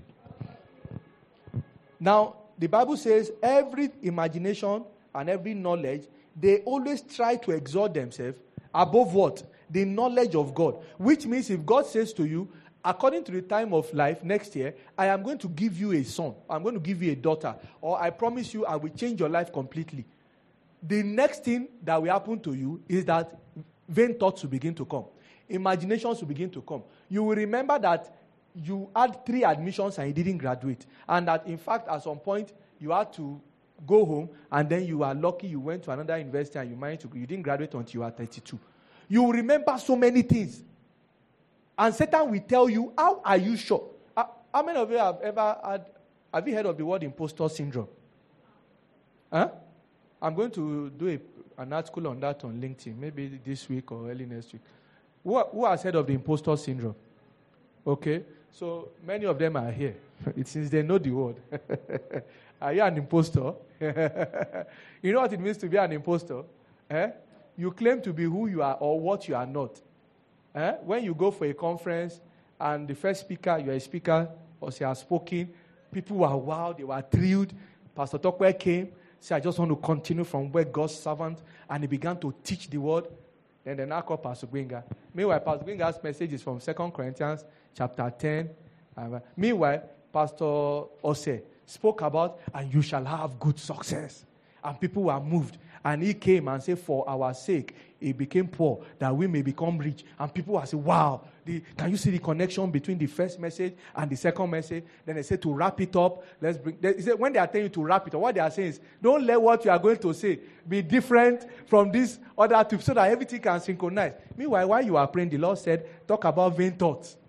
Now, the Bible says every imagination and every knowledge, they always try to exalt themselves Above what? The knowledge of God. Which means if God says to you, according to the time of life next year, I am going to give you a son. I'm going to give you a daughter. Or I promise you I will change your life completely. The next thing that will happen to you is that vain thoughts will begin to come. Imaginations will begin to come. You will remember that you had three admissions and you didn't graduate. And that, in fact, at some point, you had to go home, and then you are lucky you went to another university and you managed to, you didn't graduate until you were thirty-two. You will remember so many things. And Satan will tell you, how are you sure? How, how many of you have ever had, have you heard of the word imposter syndrome? Huh? I'm going to do a, an article on that on LinkedIn, maybe this week or early next week. Who, who has heard of the imposter syndrome? Okay, so many of them are here. It seems they know the word. Are you an imposter? You know what it means to be an imposter? Eh? You claim to be who you are or what you are not. Eh? When you go for a conference and the first speaker, you are a speaker, or say has spoken, people were wow, they were thrilled. Pastor Tokwe came, said, I just want to continue from where God's servant, and he began to teach the word. Then they now call Pastor Gbenga. Meanwhile, Pastor Gbenga's message is from Second Corinthians chapter ten. Uh, meanwhile, Pastor Ose spoke about, and you shall have good success. And people were moved. And he came and said, for our sake, he became poor, that we may become rich. And people were saying, wow, the, can you see the connection between the first message and the second message? Then they said to wrap it up. Let's bring. They said, when they are telling you to wrap it up, what they are saying is, don't let what you are going to say be different from this other two, so that everything can synchronize. Meanwhile, while you are praying, the Lord said, talk about vain thoughts.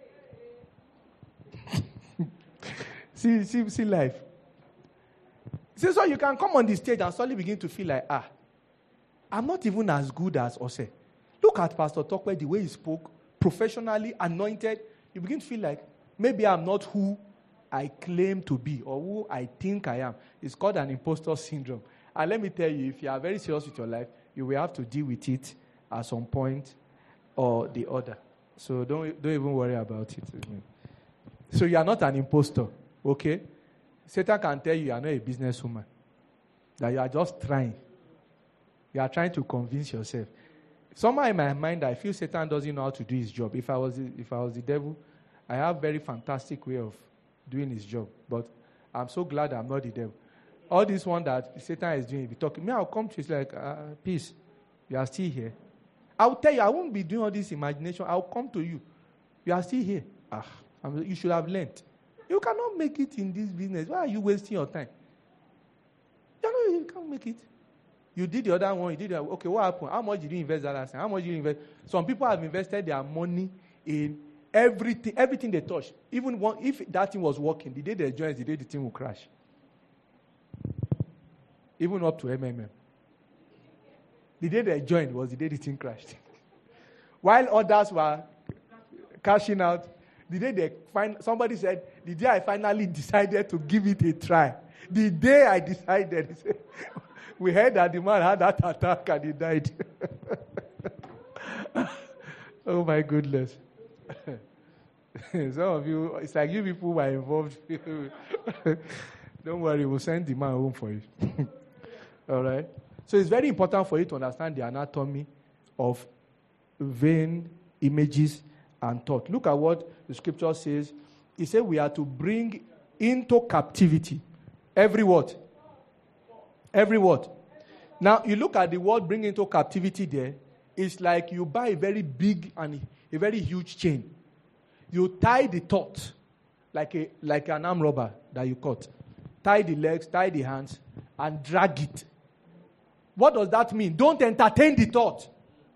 see, see, see life. See, so you can come on the stage and suddenly begin to feel like, ah, I'm not even as good as Ose. Look at Pastor Tokwe, the way he spoke, professionally, anointed. You begin to feel like, maybe I'm not who I claim to be or who I think I am. It's called an imposter syndrome. And let me tell you, if you are very serious with your life, you will have to deal with it at some point or the other. So don't, don't even worry about it. So you are not an imposter, okay? Satan can tell you you are not a businesswoman, that you are just trying. You are trying to convince yourself. Somewhere in my mind, I feel Satan doesn't know how to do his job. If I was the, if I was the devil, I have a very fantastic way of doing his job. But I'm so glad I'm not the devil. All this one that Satan is doing, if you talk, me, I'll come to you, it's like, uh, peace, you are still here. I'll tell you, I won't be doing all this imagination. I'll come to you. You are still here. Ah, I'm, you should have learned. You cannot make it in this business. Why are you wasting your time? You know, you can't make it. You did the other one. You did the, okay, what happened? How much did you invest that last time? How much did you invest? Some people have invested their money in everything, everything they touch. Even one, if that thing was working, the day they join, the day the thing will crash. Even up to M M M. The day they joined was the day the thing crashed. While others were cashing out, the day they find, somebody said, the day I finally decided to give it a try, the day I decided, said, we heard that the man had that attack and he died. Oh my goodness. Some of you, it's like you people were involved. Don't worry, we'll send the man home for you. All right? So it's very important for you to understand the anatomy of vain images and thought. Look at what the scripture says. It says we are to bring into captivity every what? Every what? Now, you look at the word bring into captivity there. It's like you buy a very big and a very huge chain. You tie the thought like a like an arm rubber that you cut. Tie the legs, tie the hands, and drag it. What does that mean? Don't entertain the thought.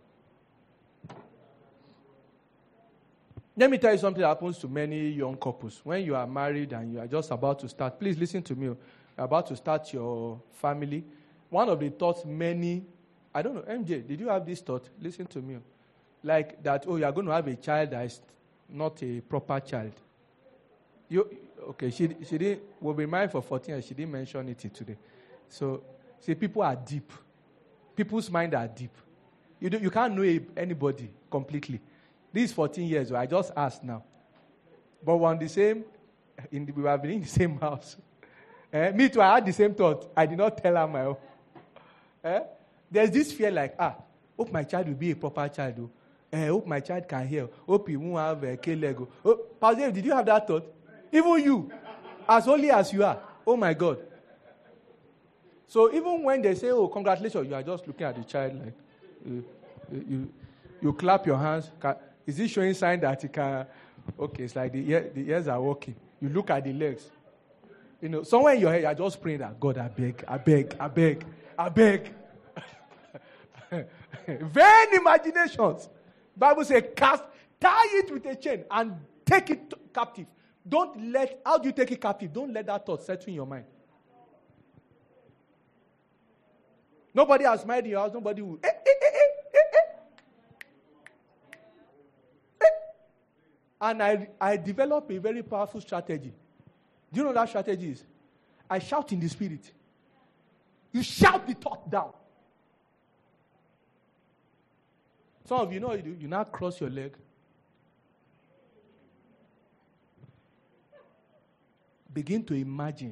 Let me tell you something that happens to many young couples. When you are married and you are just about to start, please listen to me. You're about to start your family. One of the thoughts many, I don't know, M J, did you have this thought? Listen to me. Like that, oh, you are going to have a child that is not a proper child. You okay? She she didn't. We'll be married for fourteen years. She didn't mention it today. So, see, people are deep. People's minds are deep. You do, you can't know anybody completely. These fourteen years, I just asked now. But on the same, in the, we have been in the same house. Eh? Me too, I had the same thought. I did not tell her my own. Eh? There's this fear like, ah, Hope my child will be a proper child. I uh, hope my child can hear. Hope he won't have a K-Lego. Oh, Pastor Dave, did you have that thought? Even you, as holy as you are. Oh my God. So even when they say, oh, congratulations, you are just looking at the child like, you, you, you clap your hands. Is it showing sign that he can, okay, it's like the, ear, the ears are working. You look at the legs. You know, somewhere in your head, you are just praying that, God, I beg, I beg, I beg, I beg. Vain imaginations. Bible says, cast, tie it with a chain and take it captive. Don't let, how do you take it captive? Don't let that thought settle in your mind. Nobody has married in your house. Nobody will. Eh, eh, eh, eh, eh, eh. And I, I developed a very powerful strategy. Do you know what that strategy is? I shout in the spirit. You shout the thought down. Some of you know you do. You now cross your leg. Begin to imagine.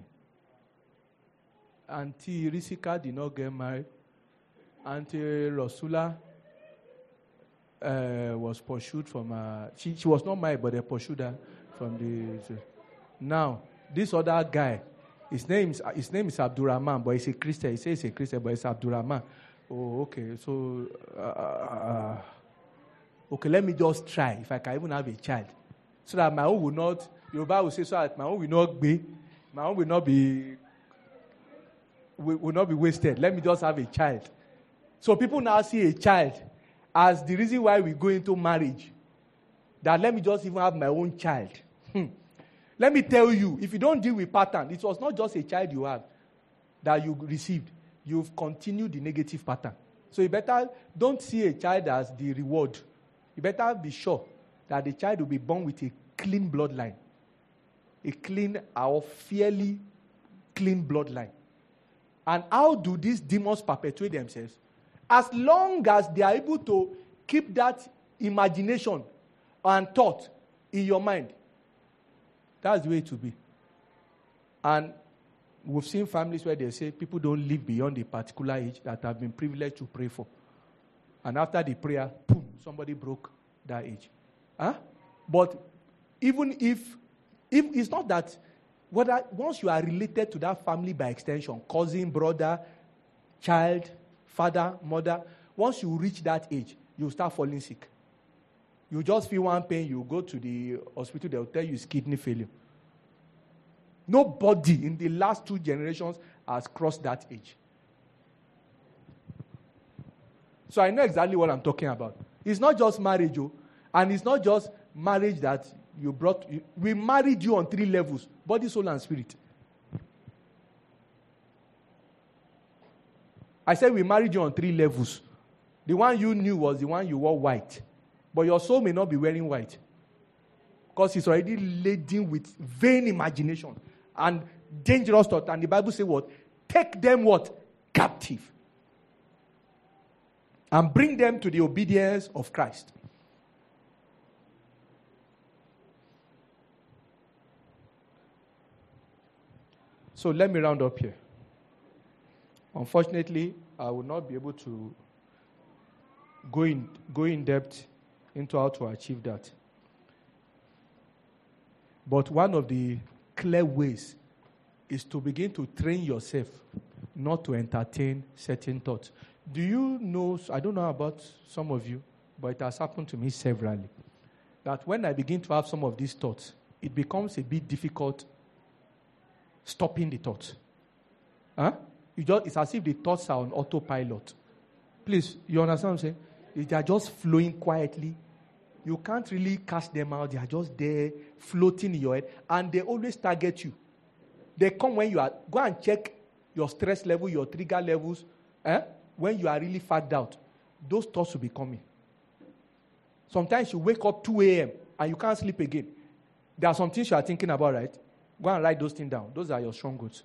Auntie Risika did not get married. Auntie Rosula uh, was pursued from her. She, she was not married, but they pursued her from the. Now, this other guy, his name is his name is Abdurrahman, but he's a Christian. He says he's a Christian, but it's Abdurrahman. Oh, okay. So, uh, uh, okay, let me just try if I can even have a child, so that my own will not. Your Bible will say so that my own will not be, my own will not be, will, will not be wasted. Let me just have a child. So people now see a child as the reason why we go into marriage. That let me just even have my own child. Hmm. Let me tell you, if you don't deal with pattern, it was not just a child you have that you received. You've continued the negative pattern. So you better don't see a child as the reward. You better be sure that the child will be born with a clean bloodline. A clean or fairly clean bloodline. And how do these demons perpetuate themselves? As long as they are able to keep that imagination and thought in your mind, that's the way to be. And we've seen families where they say people don't live beyond a particular age that have been privileged to pray for. And after the prayer, boom, somebody broke that age. Huh? But even if, if it's not that, whether once you are related to that family by extension, cousin, brother, child, father, mother, once you reach that age, you start falling sick. You just feel one pain, you go to the hospital, they'll tell you it's kidney failure. Nobody in the last two generations has crossed that age. So I know exactly what I'm talking about. It's not just marriage, oh, and it's not just marriage that you brought. You, we married you on three levels: body, soul, and spirit. I said we married you on three levels. The one you knew was the one you wore white. But your soul may not be wearing white. Because it's already laden with vain imagination and dangerous thought. And the Bible says what? Take them what? Captive. And bring them to the obedience of Christ. So let me round up here. Unfortunately, I will not be able to go in, go in depth into how to achieve that. But one of the clear ways is to begin to train yourself not to entertain certain thoughts. Do you know, I don't know about some of you, but it has happened to me severally, that when I begin to have some of these thoughts, it becomes a bit difficult stopping the thoughts. Huh? You just, it's as if the thoughts are on autopilot. Please, you understand what I'm saying? They are just flowing quietly. You can't really cast them out. They are just there, floating in your head. And they always target you. They come when you are... Go and check your stress level, your trigger levels. Eh? When you are really fagged out, those thoughts will be coming. Sometimes you wake up two a.m. and you can't sleep again. There are some things you are thinking about, right? Go and write those things down. Those are your strongholds.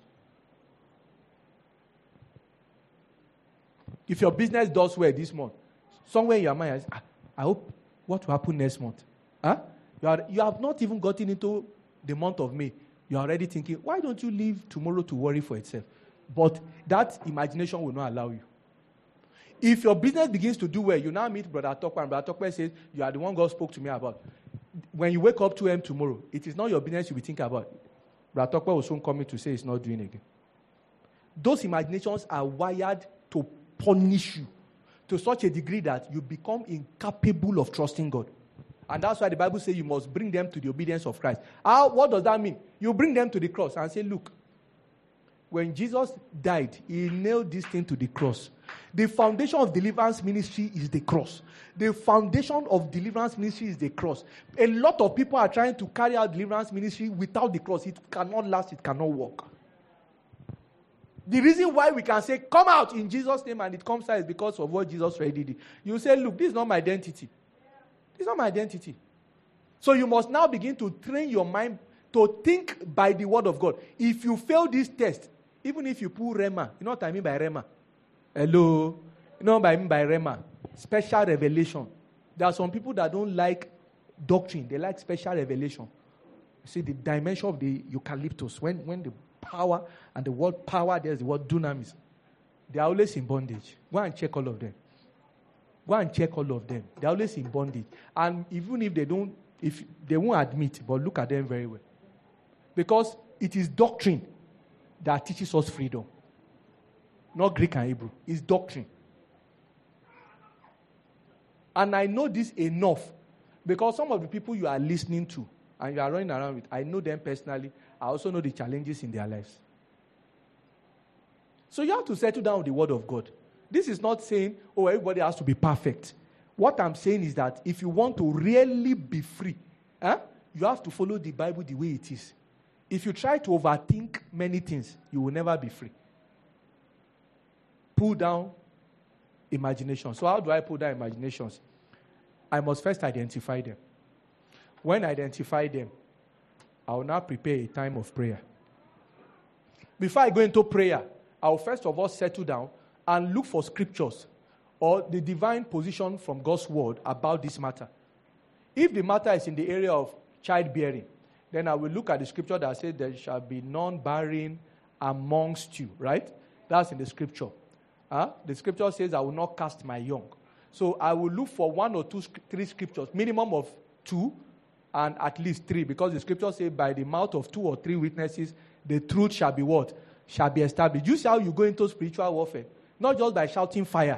If your business does well this month, somewhere in your mind, I, I hope what will happen next month. Huh? You, are, you have not even gotten into the month of May. You are already thinking, why don't you leave tomorrow to worry for itself? But that imagination will not allow you. If your business begins to do well, you now meet Brother Tokwe, and Brother Tokwe says, you are the one God spoke to me about. When you wake up two a.m. tomorrow, it is not your business you'll be thinking about. Brother Tokwe will soon come in to say it's not doing again. Those imaginations are wired to punish you to such a degree that you become incapable of trusting God. And that's why the Bible says you must bring them to the obedience of Christ. How, what does that mean? You bring them to the cross and say, look, when Jesus died, he nailed this thing to the cross. The foundation of deliverance ministry is the cross. The foundation of deliverance ministry is the cross. A lot of people are trying to carry out deliverance ministry without the cross. It cannot last, it cannot work. The reason why we can say, come out in Jesus' name, and it comes out is because of what Jesus already did. You say, look, this is not my identity. This is not my identity. So you must now begin to train your mind to think by the word of God. If you fail this test, even if you put Rema, you know what I mean by Rema? Hello? You know what I mean by Rema? Special revelation. There are some people that don't like doctrine. They like special revelation. You see, the dimension of the eucalyptus, when, when the power and the word power, there's the word dunamis. They are always in bondage. Go and check all of them. Go and check all of them. They are always in bondage. And even if they don't, if they won't admit, but look at them very well. Because it is doctrine that teaches us freedom. Not Greek and Hebrew. It's doctrine. And I know this enough because some of the people you are listening to and you are running around with, I know them personally. I also know the challenges in their lives. So you have to settle down with the word of God. This is not saying, oh, everybody has to be perfect. What I'm saying is that if you want to really be free, eh, you have to follow the Bible the way it is. If you try to overthink many things, you will never be free. Pull down imagination. So how do I pull down imaginations? I must first identify them. When I identify them, I will now prepare a time of prayer. Before I go into prayer, I will first of all settle down and look for scriptures or the divine position from God's word about this matter. If the matter is in the area of childbearing, then I will look at the scripture that says there shall be none barren amongst you, right? That's in the scripture. Huh? The scripture says I will not cast my young. So I will look for one or two, three scriptures, minimum of two and at least three, because the scripture says by the mouth of two or three witnesses, the truth shall be what? Shall be established. You see how you go into spiritual warfare? Not just by shouting fire.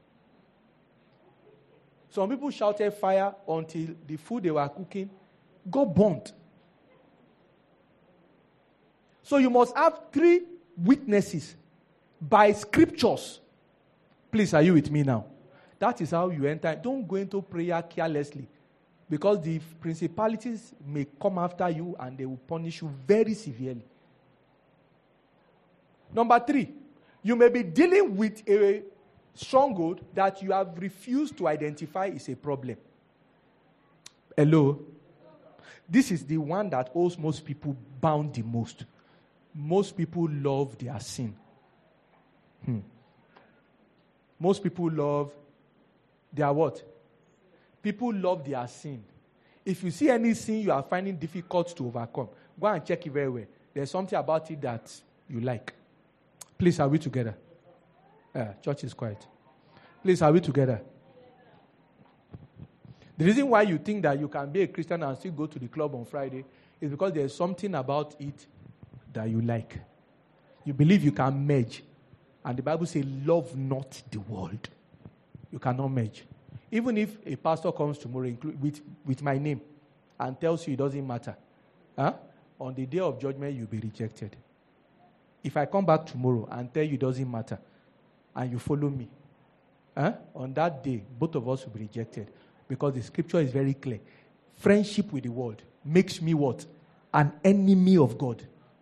Some people shouted fire until the food they were cooking got burnt. So you must have three witnesses by scriptures. Please, are you with me now? That is how you enter. Don't go into prayer carelessly, because the principalities may come after you and they will punish you very severely. Number three, you may be dealing with a stronghold that you have refused to identify is a problem. Hello? This is the one that holds most people bound the most. Most people love their sin. Hmm. Most people love their what? People love their sin. If you see any sin you are finding difficult to overcome, go and check it very well. There's something about it that you like. Please, are we together? Yeah, church is quiet. Please, are we together? The reason why you think that you can be a Christian and still go to the club on Friday is because there's something about it that you like. You believe you can merge. And the Bible says, love not the world. You cannot merge. Even if a pastor comes tomorrow with, with my name and tells you it doesn't matter, huh? On the day of judgment, you'll be rejected. If I come back tomorrow and tell you it doesn't matter, and you follow me, huh? On that day, both of us will be rejected. Because the scripture is very clear. Friendship with the world makes me what? An enemy of God.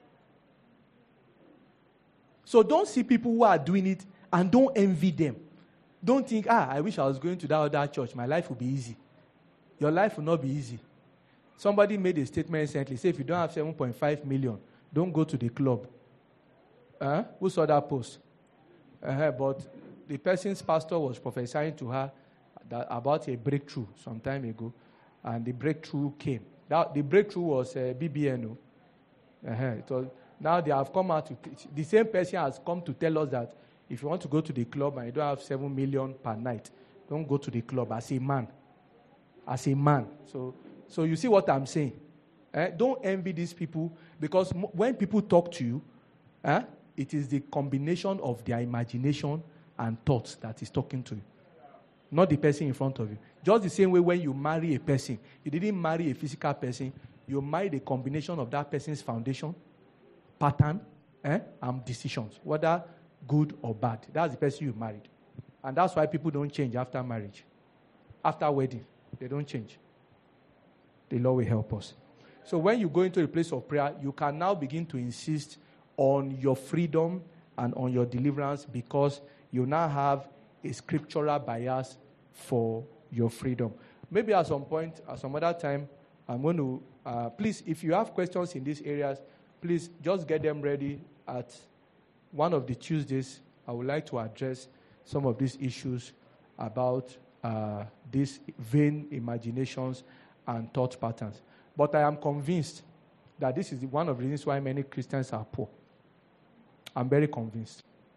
So don't see people who are doing it and don't envy them. Don't think, ah, I wish I was going to that other church. My life would be easy. Your life will not be easy. Somebody made a statement recently. Say, if you don't have seven point five million, don't go to the club. Uh, who saw that post? Uh, but the person's pastor was prophesying to her that about a breakthrough some time ago, and the breakthrough came. That, the breakthrough was uh, B B N O. Uh-huh. It was, now they have come out to teach. The same person has come to tell us that If you want to go to the club and you don't have seven million per night, don't go to the club as a man. As a man. So, so you see what I'm saying? Eh? Don't envy these people, because m- when people talk to you, eh, it is the combination of their imagination and thoughts that is talking to you, not the person in front of you. Just the same way when you marry a person, you didn't marry a physical person, you married a combination of that person's foundation, pattern, eh, and decisions, whether good or bad. That's the person you married. And that's why people don't change after marriage. After wedding, they don't change. The Lord will help us. So when you go into the place of prayer, you can now begin to insist on your freedom and on your deliverance, because you now have a scriptural bias for your freedom. Maybe at some point, at some other time, I'm going to, uh, please, if you have questions in these areas, please just get them ready. At one of the Tuesdays, I would like to address some of these issues about uh, these vain imaginations and thought patterns. But I am convinced that this is one of the reasons why many Christians are poor. I'm very convinced.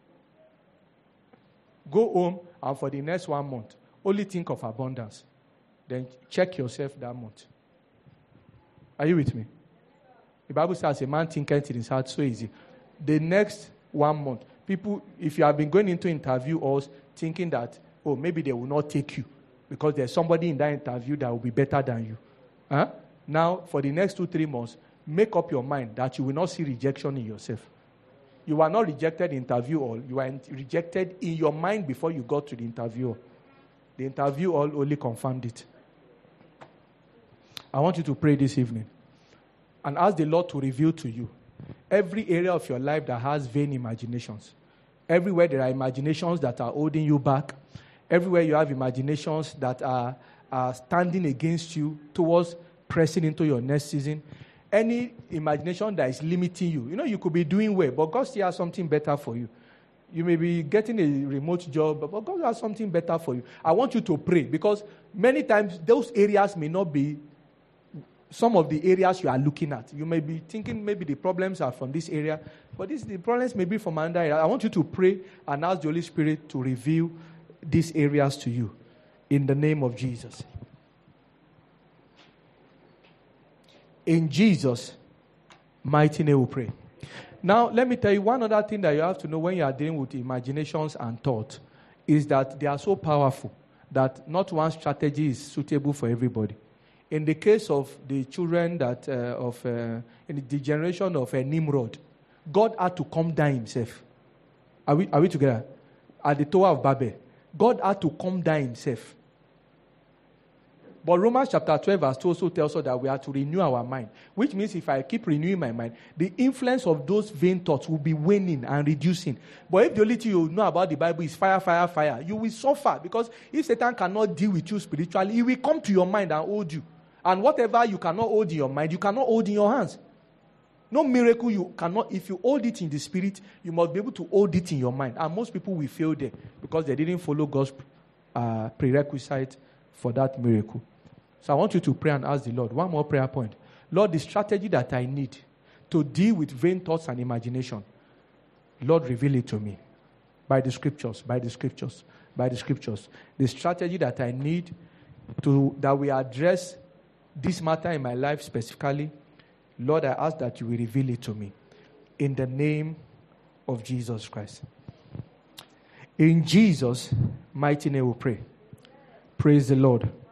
Go home and for the next one month, only think of abundance. Then check yourself that month. Are you with me? The Bible says a man thinketh in his heart so easy. The next one month, people, if you have been going into interview or thinking that, oh, maybe they will not take you because there's somebody in that interview that will be better than you. Huh? Now, for the next two, three months, make up your mind that you will not see rejection in yourself. You are not rejected in interview hall. You are rejected in your mind before you got to the interview hall. The interview hall only confirmed it. I want you to pray this evening and ask the Lord to reveal to you every area of your life that has vain imaginations. Everywhere there are imaginations that are holding you back. Everywhere you have imaginations that are, are standing against you towards pressing into your next season. Any imagination that is limiting you. You know, you could be doing well, but God still has something better for you. You may be getting a remote job, but God has something better for you. I want you to pray, because many times those areas may not be some of the areas you are looking at. You may be thinking maybe the problems are from this area, but this, the problems may be from another area. I want you to pray and ask the Holy Spirit to reveal these areas to you in the name of Jesus. In Jesus' mighty name we pray. Now, let me tell you one other thing that you have to know when you are dealing with imaginations and thought is that they are so powerful that not one strategy is suitable for everybody. In the case of the children that uh, of uh, in the generation of uh, Nimrod, God had to come down himself. Are we are we together? At the Tower of Babel, God had to come down himself. But Romans chapter twelve verse two also tells us that we are to renew our mind, which means if I keep renewing my mind, the influence of those vain thoughts will be waning and reducing. But if the only thing you know about the Bible is fire, fire, fire, you will suffer, because if Satan cannot deal with you spiritually, he will come to your mind and hold you. And whatever you cannot hold in your mind, you cannot hold in your hands. No miracle you cannot, if you hold it in the spirit, you must be able to hold it in your mind. And most people will fail there because they didn't follow God's uh, prerequisite for that miracle. So I want you to pray and ask the Lord. One more prayer point. Lord, the strategy that I need to deal with vain thoughts and imagination, Lord, reveal it to me. By the scriptures, by the scriptures, by the scriptures. The strategy that I need to, that we address this matter in my life specifically, Lord, I ask that you will reveal it to me. In the name of Jesus Christ. In Jesus' mighty name we pray. Praise the Lord.